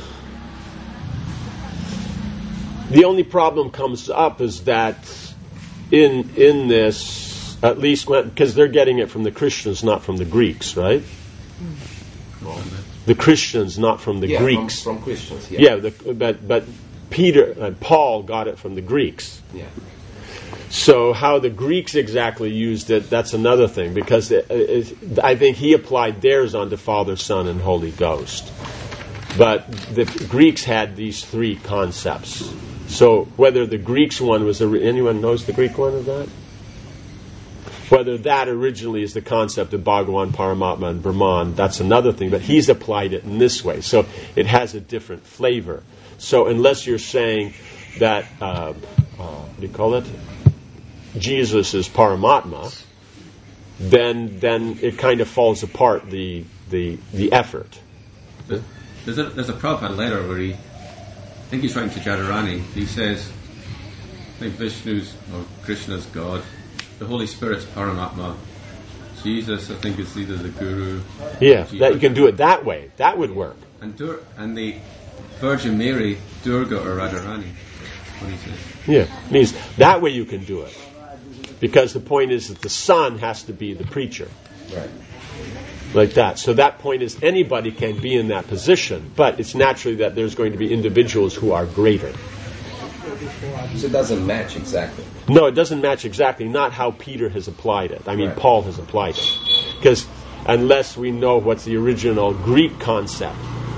the only problem comes up is that in in this, at least because they're getting it from the Christians, not from the Greeks, right? The Christians, not from the yeah, Greeks. From, from Christians, yeah. Yeah, the, but but Peter and Paul got it from the Greeks. Yeah. So how the Greeks exactly used it, that's another thing, because it, it, I think he applied theirs onto Father, Son, and Holy Ghost. But the Greeks had these three concepts. So whether the Greeks one was, a, anyone knows the Greek one of that? Whether that originally is the concept of Bhagavan, Paramatma, and Brahman, that's another thing. But he's applied it in this way. So it has a different flavor. So unless you're saying that, uh, uh, what do you call it? Jesus is Paramatma, then then it kind of falls apart, the the, the effort. There's a, there's a Prabhupada letter where he, I think he's writing to Jadharani, he says, I think Vishnu's or Krishna's God, the Holy Spirit's Paramatma, Jesus, I think, is either the Guru. Yeah, that you can do it that way. That would work. And Dur- and the Virgin Mary, Durga or Radharani. What do you say? Yeah, means that way you can do it. Because the point is that the Son has to be the preacher. Right. Like that. So that point is anybody can be in that position, but it's naturally that there's going to be individuals who are greater. So it doesn't match exactly. No, it doesn't match exactly. Not how Peter has applied it. I mean, Right. Paul has applied it. Because unless we know what's the original Greek concept,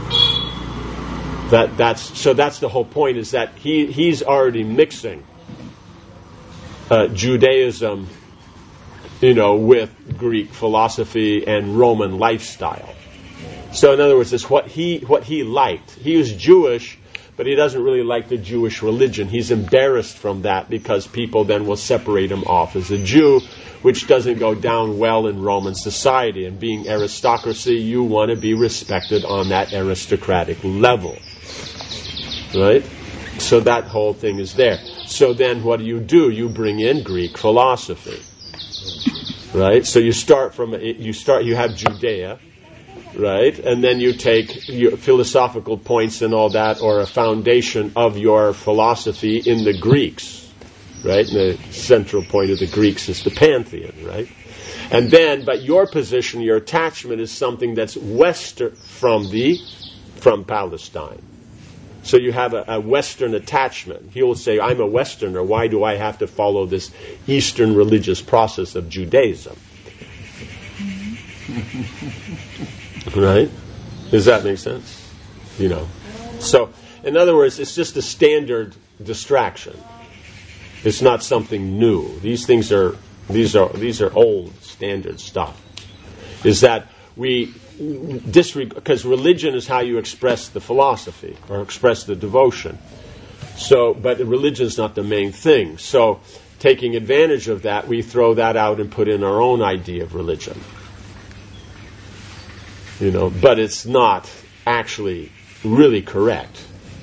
that that's so that's the whole point. Is that he he's already mixing uh, Judaism, you know, with Greek philosophy and Roman lifestyle. So in other words, it's what he what he liked. He was Jewish, but he doesn't really like the Jewish religion. He's embarrassed from that because people then will separate him off as a Jew, which doesn't go down well in Roman society. And being aristocracy, you want to be respected on that aristocratic level. Right? So that whole thing is there. So then what do you do? You bring in Greek philosophy. Right? So you start from, you start, you have Judea, right? And then you take your philosophical points and all that, or a foundation of your philosophy in the Greeks, right? And the central point of the Greeks is the pantheon, right? And then, but your position, your attachment is something that's western from the, from Palestine. So you have a, a Western attachment. He will say, I'm a Westerner. Why do I have to follow this Eastern religious process of Judaism? Right? Does that make sense? You know. So, in other words, it's just a standard distraction. It's not something new. These things are These are these are old standard stuff. Is that we disregard, because religion is how you express the philosophy or express the devotion. So, but religion is not the main thing. So, taking advantage of that, we throw that out and put in our own idea of religion. You know, but it's not actually really correct,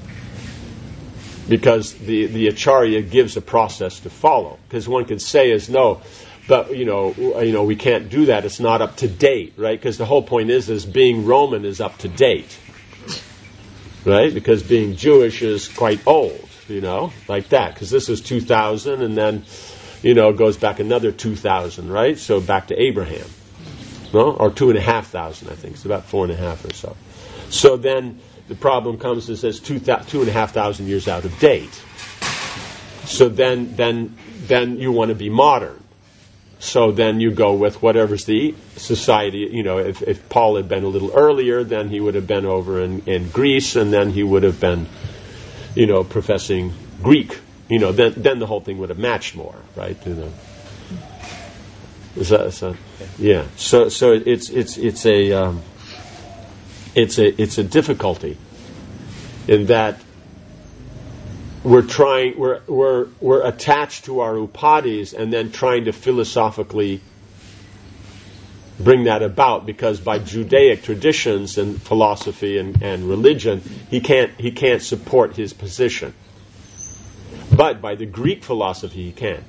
because the the Acharya gives a process to follow. Because one could say is no, but you know, you know, we can't do that. It's not up to date, right? Because the whole point is, is being Roman is up to date, right? Because being Jewish is quite old, you know, like that. Because this is two thousand, and then, you know, it goes back another two thousand, right? So back to Abraham, no, or two and a half thousand, I think. It's about four and a half or so. So then the problem comes is it's two two and a half thousand years out of date. So then, then, then you want to be modern. So then you go with whatever's the society. You know, if, if Paul had been a little earlier, then he would have been over in, in Greece, and then he would have been, you know, professing Greek. You know, then then the whole thing would have matched more, right? You know. Is that, is that yeah? So so it's it's it's a um, it's a it's a difficulty in that we're trying we're we're we're attached to our upadhis and then trying to philosophically bring that about, because by Judaic traditions and philosophy and, and religion he can't he can't support his position, but by the Greek philosophy he can.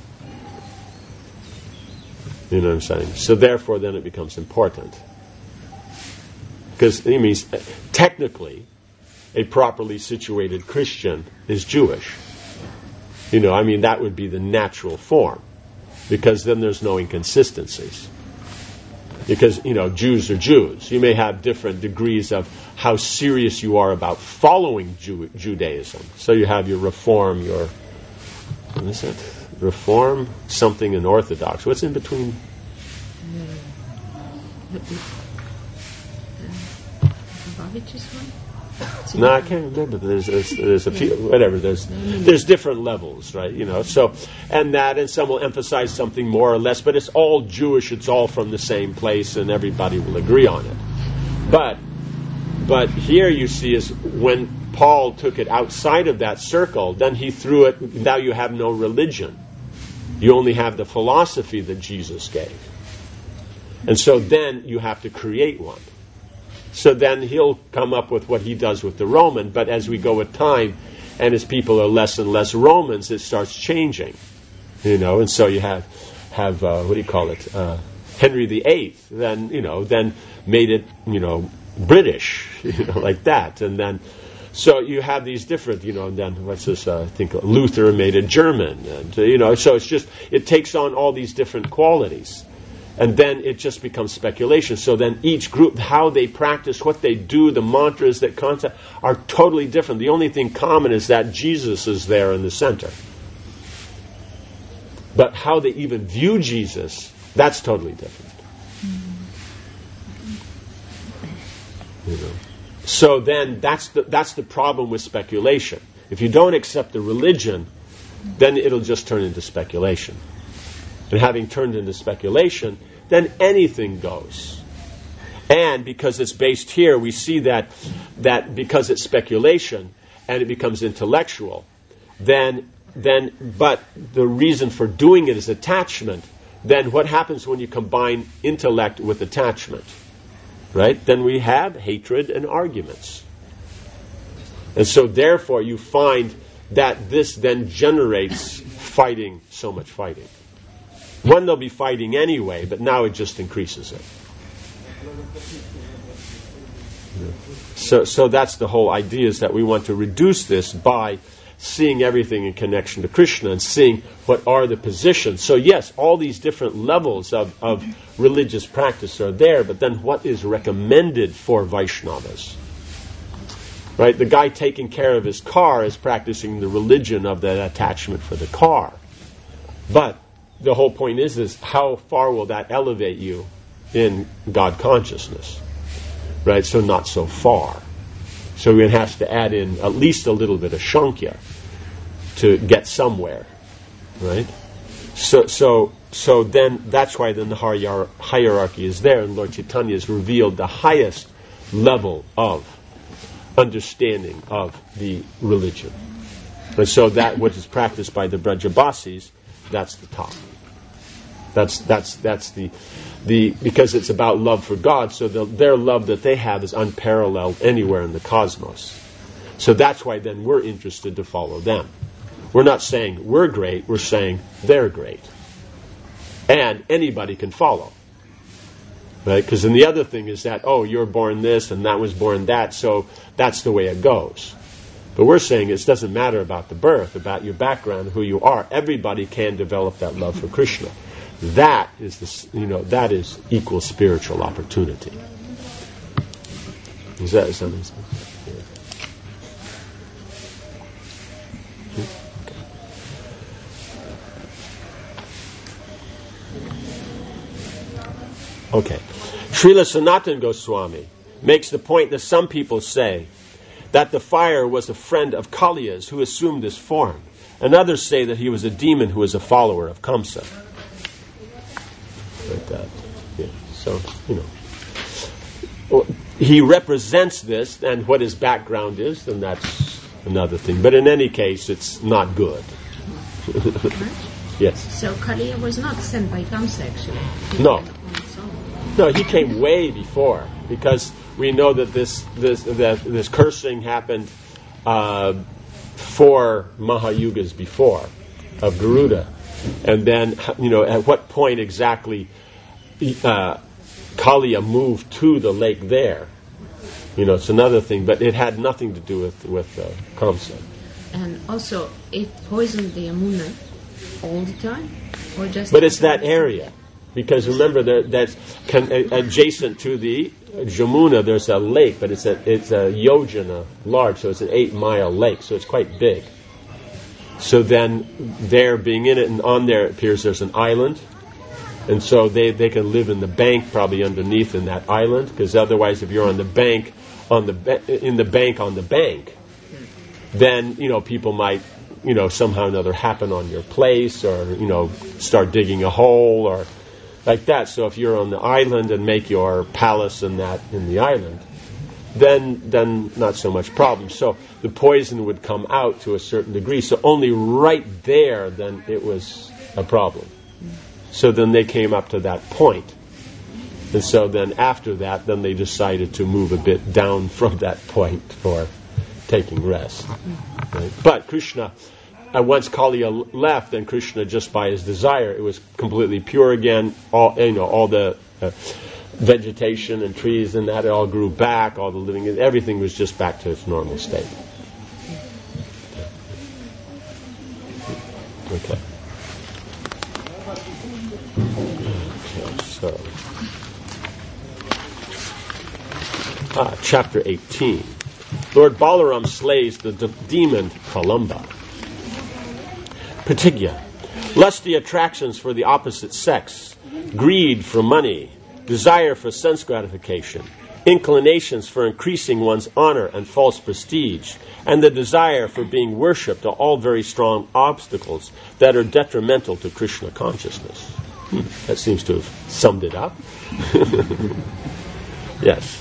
You know what I'm saying? So therefore then it becomes important, because it means technically a properly situated Christian is Jewish. You know, I mean, that would be the natural form, because then there's no inconsistencies. Because, you know, Jews are Jews. You may have different degrees of how serious you are about following Jew- Judaism. So you have your Reform, your, what is it? Reform, something, and Orthodox. What's in between? No, I can't remember. There's, there's, there's a few, whatever. There's, there's different levels, right? You know. So, and that, and some will emphasize something more or less, but it's all Jewish. It's all from the same place, and everybody will agree on it. But, but here you see is when Paul took it outside of that circle, then he threw it. Now you have no religion. You only have the philosophy that Jesus gave. And so then you have to create one. So then he'll come up with what he does with the Roman, but as we go with time, and as people are less and less Romans, it starts changing. You know, and so you have, have uh, what do you call it, uh, Henry the Eighth, then, you know, then made it, you know, British, you know, like that. And then, so you have these different, you know, and then, what's this, uh, I think Luther made it German, and, uh, you know, so it's just, it takes on all these different qualities. And then it just becomes speculation. So then each group, how they practice, what they do, the mantras, that concept, are totally different. The only thing common is that Jesus is there in the center. But how they even view Jesus, that's totally different. You know. So then that's the, that's the problem with speculation. If you don't accept the religion, then it'll just turn into speculation. And having turned into speculation, then anything goes. And because it's based here, we see that that because it's speculation and it becomes intellectual, then then but the reason for doing it is attachment. Then what happens when you combine intellect with attachment? Right? Then we have hatred and arguments. And so therefore you find that this then generates fighting, so much fighting. One, they'll be fighting anyway, but now it just increases it. So, so that's the whole idea, is that we want to reduce this by seeing everything in connection to Krishna and seeing what are the positions. So yes, all these different levels of, of religious practice are there, but then what is recommended for Vaishnavas? Right? The guy taking care of his car is practicing the religion of that attachment for the car. But the whole point is, is how far will that elevate you in God consciousness? Right? So not so far. So it has to add in at least a little bit of Shankya to get somewhere. Right? So, so so then that's why then the hier- hierarchy is there, and Lord Chaitanya has revealed the highest level of understanding of the religion. And so that which is practiced by the Brajabasis, that's the top. That's that's that's the the because it's about love for God. So the, their love that they have is unparalleled anywhere in the cosmos. So that's why then we're interested to follow them. We're not saying we're great. We're saying they're great, and anybody can follow. Right? Because then the other thing is that, oh, you're born this and that was born that, so that's the way it goes. But we're saying it doesn't matter about the birth, about your background, who you are. Everybody can develop that love for Krishna. That is the, you know, that is equal spiritual opportunity. Is that something? Yeah. Okay. Srila Sanatana Goswami makes the point that some people say that the fire was a friend of Kaliya's who assumed this form, and others say that he was a demon who was a follower of Kamsa. Like that. Yeah. So, you know. Well, he represents this, and what his background is, then that's another thing. But in any case, it's not good. Yes. So Kaliya was not sent by Kamsa, actually. He No. went No, he came way before, because we know that this this that this cursing happened uh, four Mahayugas before of Garuda, and then you know at what point exactly uh, Kaliya moved to the lake there. You know, it's another thing, but it had nothing to do with with uh, Kamsa. And also, it poisoned the Yamuna all the time, or just. But it's that area. Because remember that that's con- adjacent to the Jamuna, there's a lake, but it's a it's a yojana large, so it's an eight mile lake, so it's quite big. So then, there being in it, and on there it appears there's an island, and so they, they can live in the bank, probably underneath in that island, because otherwise, if you're on the bank on the ba- in the bank on the bank, then you know people might you know somehow or another happen on your place, or you know start digging a hole, or like that. So if you're on the island and make your palace and that in the island, then then not so much problem. So the poison would come out to a certain degree. So only right there then it was a problem. So then they came up to that point. And so then after that, then they decided to move a bit down from that point for taking rest. Right? But Krishna, Uh, once Kaliya left, then Krishna, just by his desire, it was completely pure again. All you know, all the uh, vegetation and trees and that, it all grew back. All the living, everything was just back to its normal state. Okay. Okay. So, ah, chapter eighteen. Lord Balaram slays the d- demon Pralamba. Pratigya, lusty attractions for the opposite sex, greed for money, desire for sense gratification, inclinations for increasing one's honor and false prestige, and the desire for being worshipped are all very strong obstacles that are detrimental to Krishna consciousness. Hmm, that seems to have summed it up. Yes.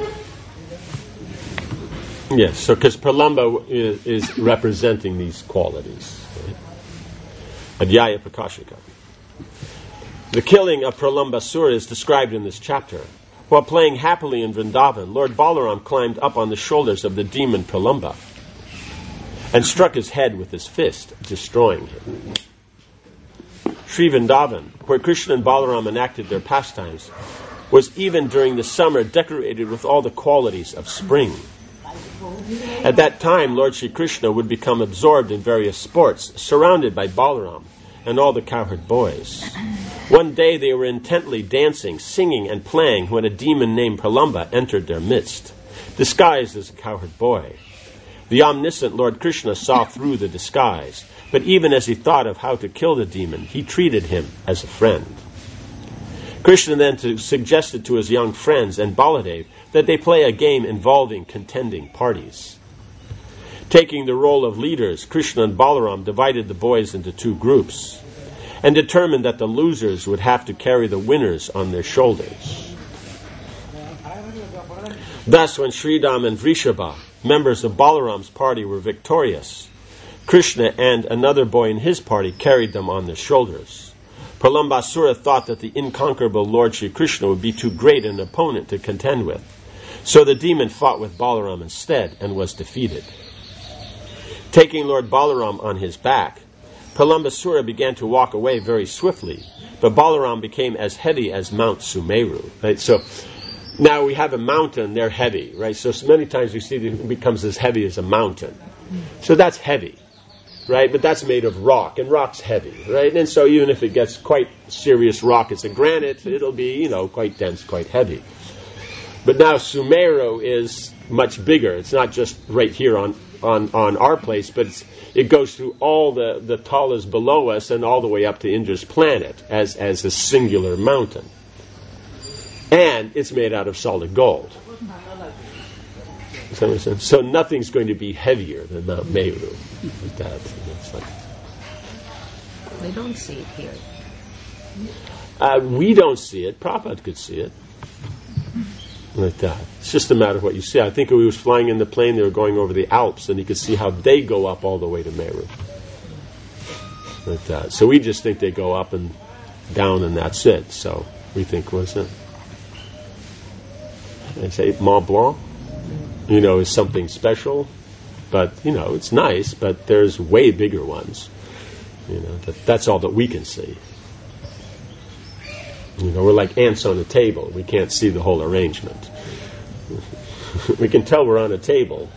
Yes, so because Pralamba is, is representing these qualities. Adhyaya Prakashika. The killing of Pralambasura is described in this chapter. While playing happily in Vrindavan, Lord Balaram climbed up on the shoulders of the demon Pralamba and struck his head with his fist, destroying him. Sri Vrindavan, where Krishna and Balaram enacted their pastimes, was even during the summer decorated with all the qualities of spring. At that time, Lord Sri Krishna would become absorbed in various sports, surrounded by Balaram and all the cowherd boys. One day they were intently dancing, singing, and playing when a demon named Pralamba entered their midst, disguised as a cowherd boy. The omniscient Lord Krishna saw through the disguise, but even as he thought of how to kill the demon, he treated him as a friend. Krishna then to, suggested to his young friends and Baladev that they play a game involving contending parties. Taking the role of leaders, Krishna and Balaram divided the boys into two groups. and determined that the losers would have to carry the winners on their shoulders. Thus, when Sridham and Vrishabha, members of Balaram's party, were victorious, Krishna and another boy in his party carried them on their shoulders. Pralambasura thought that the inconquerable Lord Shri Krishna would be too great an opponent to contend with. So the demon fought with Balaram instead and was defeated. Taking Lord Balaram on his back, Pralambasura began to walk away very swiftly, but Balaram became as heavy as Mount Sumeru. Right? So now we have a mountain, they're heavy, right? So, so many times we see that it becomes as heavy as a mountain. So that's heavy, right? But that's made of rock, and rock's heavy, right? And so even if it gets quite serious rock, it's a granite, it'll be, you know, quite dense, quite heavy. But now Sumeru is much bigger. It's not just right here on, on, on our place, but it's, it goes through all the, the talas below us and all the way up to Indra's planet as, as a singular mountain. And it's made out of solid gold. Does that make sense? So nothing's going to be heavier than Mount Meru. Like that. It's like, they don't see it here. uh, we don't see it. Prabhupada could see it. Like that. It's just a matter of what you see. I think when he was flying in the plane, they were going over the Alps, and he could see how they go up all the way to Meru. Like that. So we just think they go up and down, and that's it. So we think, what's it? They say Mont Blanc, you know, is something special, but you know, it's nice. But there's way bigger ones. You know, that, that's all that we can see. You know, we're like ants on a table. We can't see the whole arrangement. We can tell we're on a table.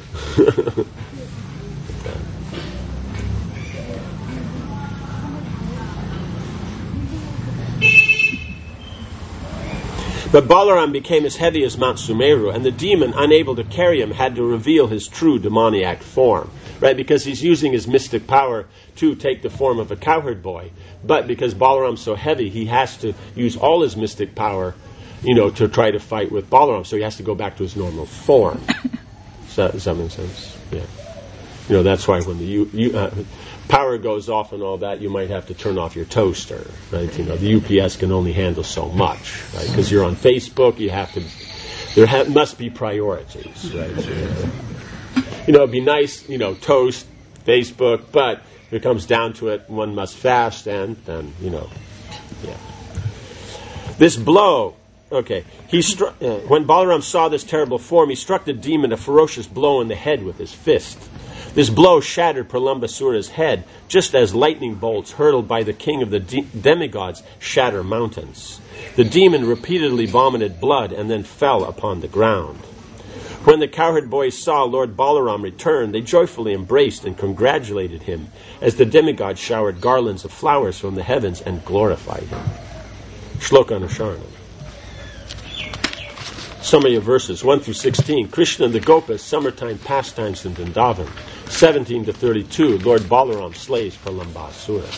But Balaram became as heavy as Mount Sumeru, and the demon, unable to carry him, had to reveal his true demoniac form. Right, because he's using his mystic power to take the form of a cowherd boy. But because Balaram's so heavy, he has to use all his mystic power, you know, to try to fight with Balaram. So he has to go back to his normal form. Does that, does that make sense? Yeah. You know, that's why when the U, U, uh, power goes off and all that, you might have to turn off your toaster. Right? You know, the U P S can only handle so much. Right? Because you're on Facebook, you have to. There ha- must be priorities. Right? So, you know, You know, it'd be nice, you know, toast, Facebook, but if it comes down to it, one must fast, and then, you know, yeah. This blow, okay, he struck, uh, when Balaram saw this terrible form, he struck the demon a ferocious blow in the head with his fist. This blow shattered Pralambasura's head, just as lightning bolts hurled by the king of the de- demigods shatter mountains. The demon repeatedly vomited blood and then fell upon the ground. When the cowherd boys saw Lord Balaram return, they joyfully embraced and congratulated him as the demigods showered garlands of flowers from the heavens and glorified him. Shloka Anusharanam. Summary of verses one through sixteen. Krishna and the Gopas, summertime pastimes in Vrindavan. seventeen to thirty-two. Lord Balaram slays Pralambasura.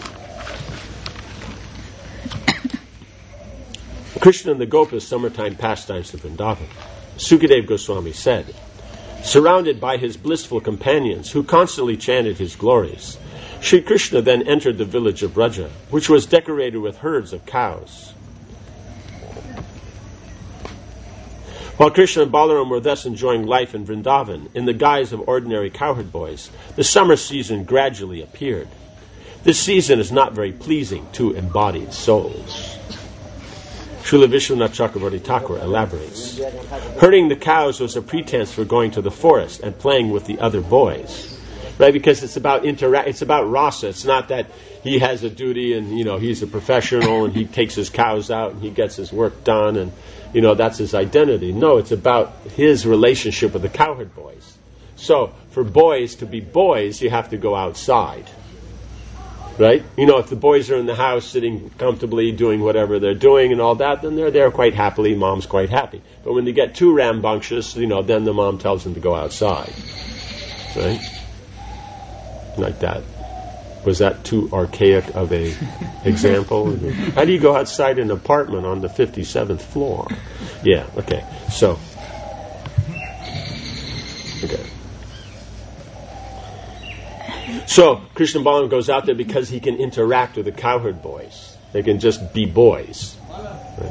Krishna and the Gopas, summertime pastimes in Vrindavan. Sukadeva Goswami said, surrounded by his blissful companions who constantly chanted his glories, Sri Krishna then entered the village of Braja, which was decorated with herds of cows. While Krishna and Balaram were thus enjoying life in Vrindavan in the guise of ordinary cowherd boys, the summer season gradually appeared. This season is not very pleasing to embodied souls. Srila Vishwanath Chakravarti Thakur elaborates. Herding the cows was a pretense for going to the forest and playing with the other boys, right? Because it's about intera- It's about rasa. It's not that he has a duty and you know he's a professional and he takes his cows out and he gets his work done and you know that's his identity. No, it's about his relationship with the cowherd boys. So for boys to be boys, you have to go outside. Right? You know, if the boys are in the house sitting comfortably doing whatever they're doing and all that, then they're there quite happily, mom's quite happy. But when they get too rambunctious, you know, then the mom tells them to go outside. Right? Like that. Was that too archaic of a example? How do you go outside an apartment on the fifty-seventh floor? Yeah, okay. So, okay. So Krishna Balaram goes out there because he can interact with the cowherd boys. They can just be boys. Right?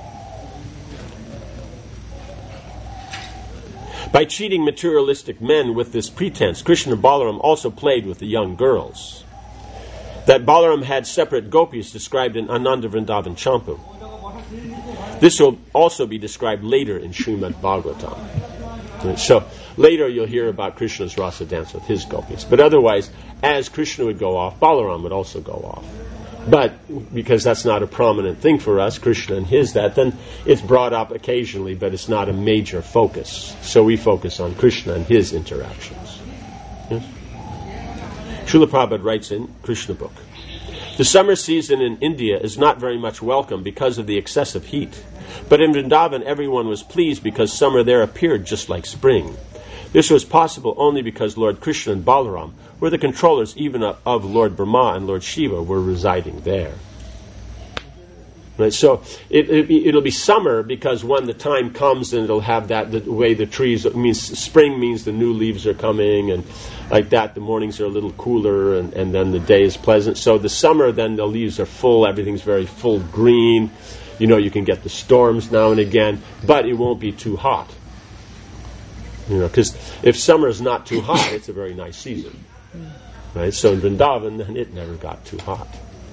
By cheating materialistic men with this pretense, Krishna Balaram also played with the young girls. That Balaram had separate gopis described in Ananda Vrindavan Champu. This will also be described later in Srimad Bhagavatam. Right? So later you'll hear about Krishna's rasa dance with his gopis. But otherwise, as Krishna would go off, Balaram would also go off. But because that's not a prominent thing for us, Krishna and his that, then it's brought up occasionally, but it's not a major focus. So we focus on Krishna and his interactions. Yes? Srila Prabhupada writes in Krishna book, the summer season in India is not very much welcome because of the excessive heat. But in Vrindavan everyone was pleased because summer there appeared just like spring. This was possible only because Lord Krishna and Balaram were the controllers even of Lord Brahma and Lord Shiva were residing there. Right, so it, it, it'll be summer because when the time comes and it'll have that, the way the trees, it means spring means the new leaves are coming and like that, the mornings are a little cooler and, and then the day is pleasant. So the summer then the leaves are full, everything's very full green. You know, you can get the storms now and again, but it won't be too hot. You know, because if summer is not too hot, it's a very nice season. Right? So in Vrindavan, then it never got too hot.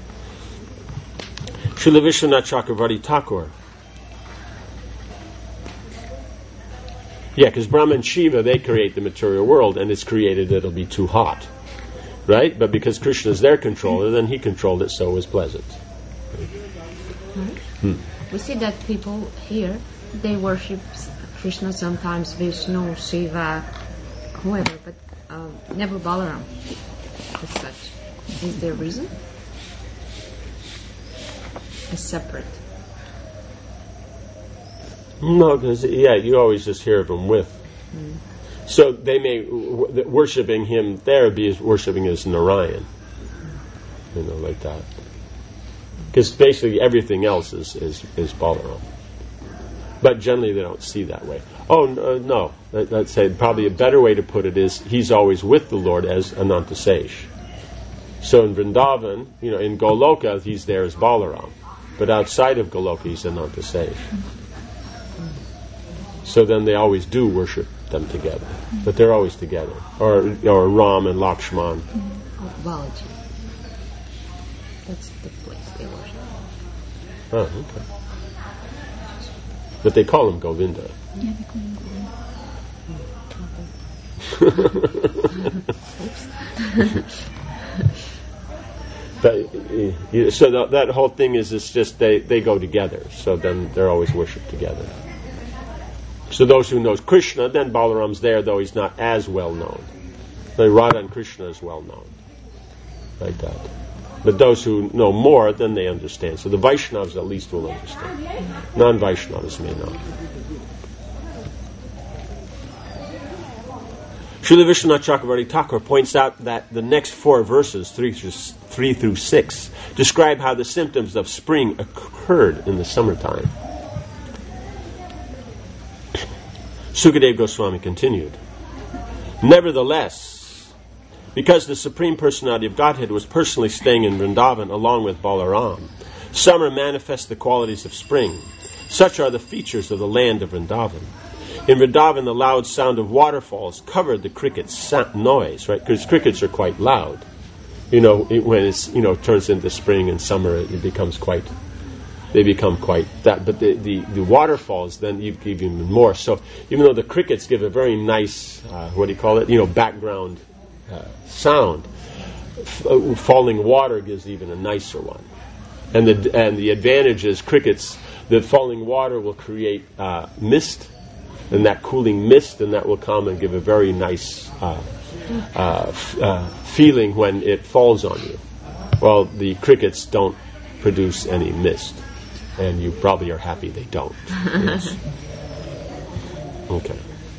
Srila Vishwanath Chakravarti Thakur. Yeah, because Brahma and Shiva, they create the material world, and it's created it'll be too hot. Right? But because Krishna is their controller, then he controlled it so it was pleasant. Hmm. We see that people here, they worship Krishna, sometimes Vishnu, Shiva, whoever, but um, never Balaram as such. Is there a reason? As separate? No, because, yeah, you always just hear of them with. Mm. So they may, w- worshipping him there be as worshipping as Narayan. You know, like that. Because basically everything else is, is, is Balaram. But generally they don't see that way. Oh, uh, no. Let, let's say probably a better way to put it is he's always with the Lord as Anantasesh. So in Vrindavan, you know, in Goloka, he's there as Balaram. But outside of Goloka, he's Anantasesh. So then they always do worship them together. But they're always together. Or, or Ram and Lakshman. Oh, Balaji. That's the place they worship. Oh, okay. But they call him Govinda. Yeah, they call him Govinda. But, uh, so that, that whole thing is it's just they, they go together. So then they're always worshipped together. So those who knows Krishna, then Balaram's there, though he's not as well known. Like Radha and Krishna is well known. Like that. But those who know more, then they understand. So the Vaishnavas at least will understand. Non-Vaishnavas may not. Srila Vishwanath Chakravarti Thakur points out that the next four verses, three through, three through six, describe how the symptoms of spring occurred in the summertime. Sukadeva Goswami continued, nevertheless, because the Supreme Personality of Godhead was personally staying in Vrindavan along with Balaram, summer manifests the qualities of spring. Such are the features of the land of Vrindavan. In Vrindavan, the loud sound of waterfalls covered the crickets' sa- noise, right? Because crickets are quite loud. You know, it, when it's, you know, turns into spring and summer, it, it becomes quite, they become quite that. But the, the, the waterfalls then give even more. So even though the crickets give a very nice, uh, what do you call it? You know, background uh, sound, f- uh, falling water gives even a nicer one. And the and the advantage is crickets, the falling water will create uh, mist, and that cooling mist, and that will come and give a very nice uh, uh, f- uh, feeling when it falls on you. Well, the crickets don't produce any mist, and you probably are happy they don't. Yes. Okay.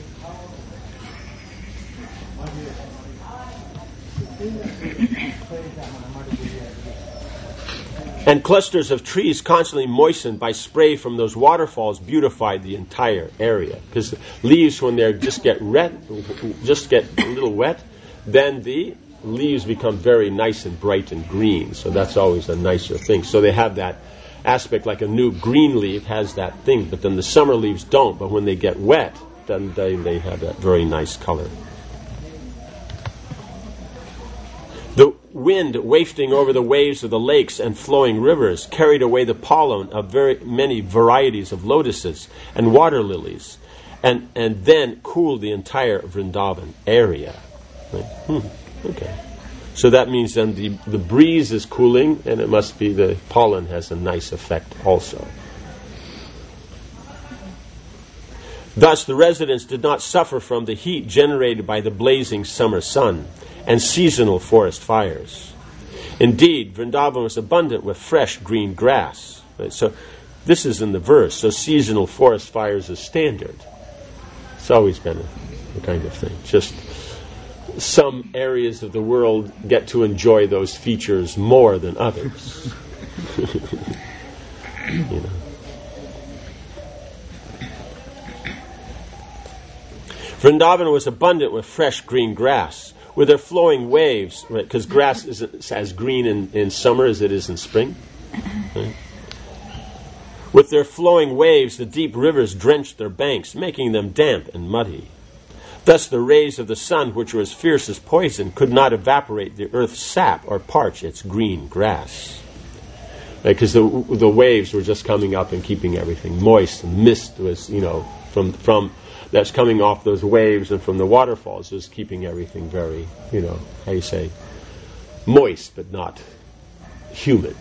And clusters of trees constantly moistened by spray from those waterfalls beautified the entire area. Because leaves, when they just get red, just get a little wet, then the leaves become very nice and bright and green. So that's always a nicer thing. So they have that aspect, like a new green leaf has that thing, but then the summer leaves don't. But when they get wet, then they, they have that very nice color. The wind wafting over the waves of the lakes and flowing rivers carried away the pollen of very many varieties of lotuses and water lilies, and, and then cooled the entire Vrindavan area. Right? Hmm. Okay. So that means then the, the breeze is cooling, and it must be the pollen has a nice effect also. Thus the residents did not suffer from the heat generated by the blazing summer sun and seasonal forest fires. Indeed, Vrindavan was abundant with fresh green grass. Right? So this is in the verse. So seasonal forest fires is standard. It's always been a, a kind of thing. Just some areas of the world get to enjoy those features more than others. You know. Vrindavan was abundant with fresh green grass, with their flowing waves, right? Because grass isn't as green in, in summer as it is in spring. Right? With their flowing waves, the deep rivers drenched their banks, making them damp and muddy. Thus the rays of the sun, which were as fierce as poison, could not evaporate the earth's sap or parch its green grass. Because right? the the waves were just coming up and keeping everything moist, and mist was, you know, from from that's coming off those waves and from the waterfalls is keeping everything very, you know, how you say, moist but not humid.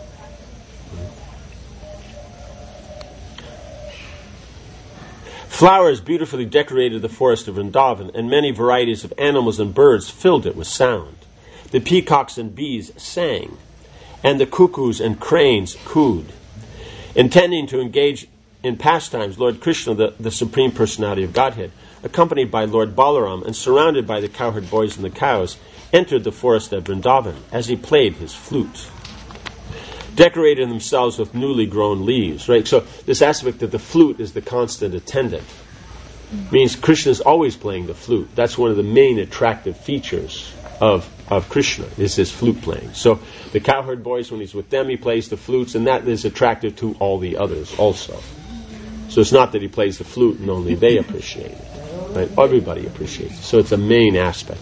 Flowers beautifully decorated the forest of Vrindavan, and many varieties of animals and birds filled it with sound. The peacocks and bees sang, and the cuckoos and cranes cooed. Intending to engage in pastimes, Lord Krishna, the, the Supreme Personality of Godhead, accompanied by Lord Balaram and surrounded by the cowherd boys and the cows, entered the forest of Vrindavan as he played his flute, decorating themselves with newly grown leaves. Right. So this aspect that the flute is the constant attendant means Krishna is always playing the flute. That's one of the main attractive features of of Krishna, is his flute playing. So the cowherd boys, when he's with them, he plays the flutes, and that is attractive to all the others also. So it's not that he plays the flute and only they appreciate it. Right? Everybody appreciates it. So it's a main aspect.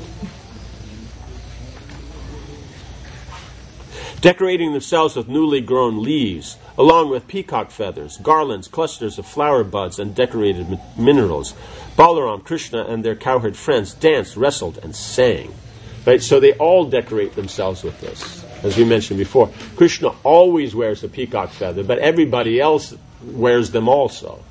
Decorating themselves with newly grown leaves, along with peacock feathers, garlands, clusters of flower buds, and decorated mi- minerals, Balaram, Krishna, and their cowherd friends danced, wrestled, and sang. Right? So they all decorate themselves with this. As we mentioned before, Krishna always wears a peacock feather, but everybody else wears them also.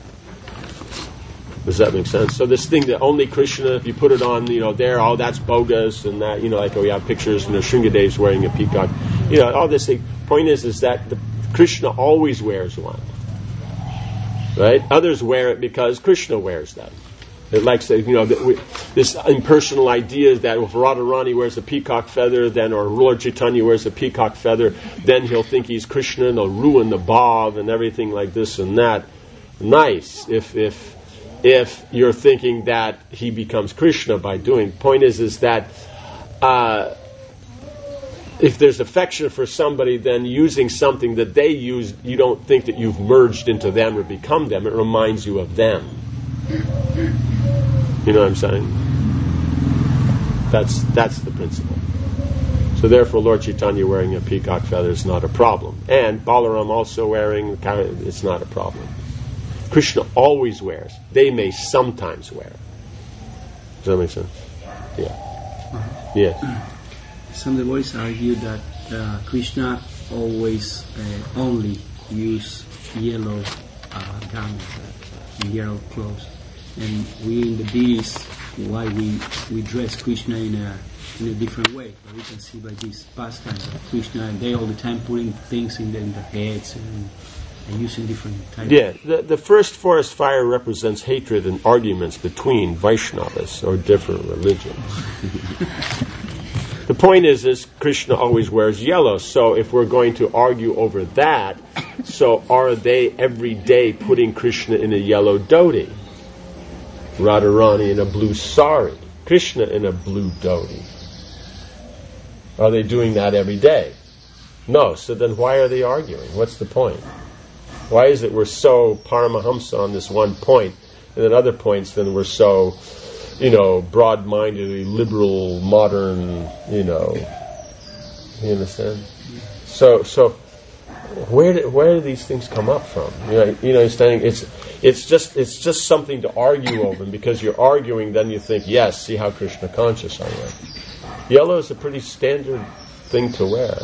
Does that make sense? So this thing that only Krishna, if you put it on, you know, there, oh, that's bogus, and that, you know, like, oh, we have pictures, you know, Shringadev's wearing a peacock. You know, all this thing. Point is, is that the, Krishna always wears one. Right? Others wear it because Krishna wears them. It likes, you know, we, this impersonal idea that if Radharani wears a peacock feather, then, or Lord Chaitanya wears a peacock feather, then he'll think he's Krishna and he'll ruin the bhav and everything like this and that. Nice. If if if you're thinking that he becomes Krishna by doing. Point is, is that uh, if there's affection for somebody, then using something that they use, you don't think that you've merged into them or become them. It reminds you of them. You know what I'm saying? That's that's the principle. So therefore, Lord Chaitanya wearing a peacock feather is not a problem. And Balaram also wearing, it's not a problem. Krishna always wears. They may sometimes wear. Does that make sense? Yeah. Yes. Some devotees argue that uh, Krishna always uh, only use yellow uh, garments, uh, yellow clothes. And we in the deities, why we, we dress Krishna in a in a different way. But we can see by these pastimes of Krishna, and they all the time putting things in, the, in their heads and, and using different types. Yeah, the, the first forest fire represents hatred and arguments between Vaishnavas or different religions. The point is, is Krishna always wears yellow. So if we're going to argue over that, so are they every day putting Krishna in a yellow dhoti? Radharani in a blue sari, Krishna in a blue dhoti. Are they doing that every day? No. So then why are they arguing? What's the point? Why is it we're so Paramahamsa on this one point, and then other points then we're so, you know, broad-mindedly liberal, modern, you know, you understand? So, so where do, where do these things come up from? You know, you know, understanding it's it's just it's just something to argue over, and because you're arguing, then you think, yes, see how Krishna conscious I am. Yellow is a pretty standard thing to wear.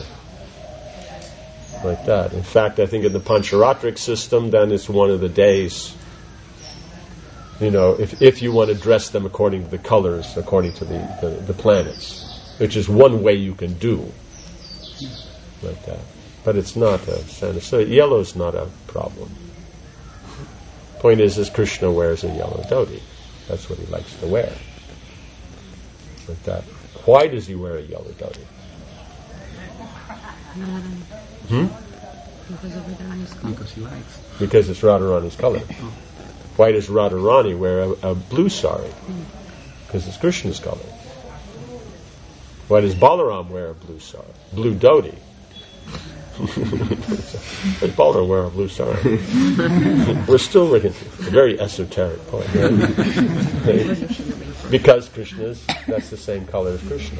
Like that. In fact, I think in the Pancharatric system, then it's one of the days, you know, if if you want to dress them according to the colors, according to the, the, the planets, which is one way you can do. Like that. But it's not a standard. So yellow is not a problem. Point is, is Krishna wears a yellow dhoti. That's what he likes to wear. Like that. Why does he wear a yellow dhoti? Hmm? Because of Radharani's color. Because he likes. Because it's Radharani's color. Why does Radharani wear a, a blue sari? Because it's Krishna's color. Why does Balaram wear a blue sari? Blue dhoti. Does Balaram wear a blue sari? We're still reading a very esoteric point, right? Because Krishna's, that's the same color as Krishna.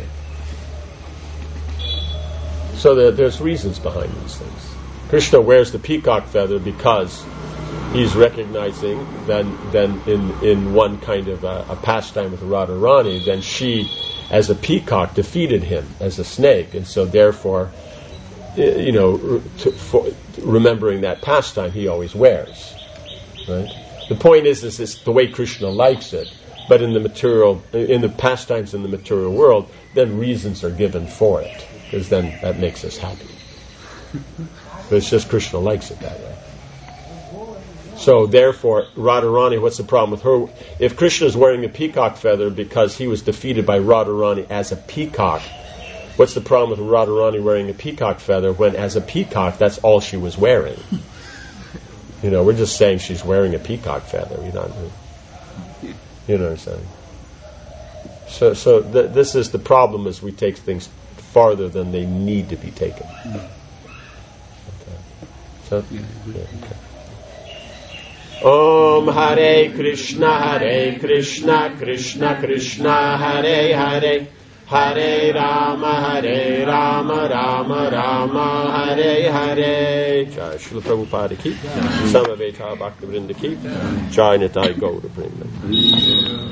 So there, there's reasons behind these things. Krishna wears the peacock feather because he's recognizing then, then in, in one kind of a, a pastime with Radharani, then she, as a peacock, defeated him as a snake, and so therefore, you know, to, for, remembering that pastime, he always wears. Right? The point is, is it's the way Krishna likes it, but in the material, in the pastimes in the material world, then reasons are given for it. Because then that makes us happy. But it's just Krishna likes it that way. So therefore, Radharani, what's the problem with her? If Krishna is wearing a peacock feather because he was defeated by Radharani as a peacock, what's the problem with Radharani wearing a peacock feather when as a peacock, that's all she was wearing? You know, we're just saying she's wearing a peacock feather. You know, you know what I'm saying? So, so th- this is the problem as we take things farther than they need to be taken. Okay. So, yeah, okay. Om Hare Krishna, Hare Krishna, Krishna Krishna, Hare Hare, Hare Rama, Hare Rama, Rama Rama, Hare Hare. Jai Srila Prabhupada ki, Samaveta Bhaktivinoda ki, Jai Nitai Gaura Vrinda.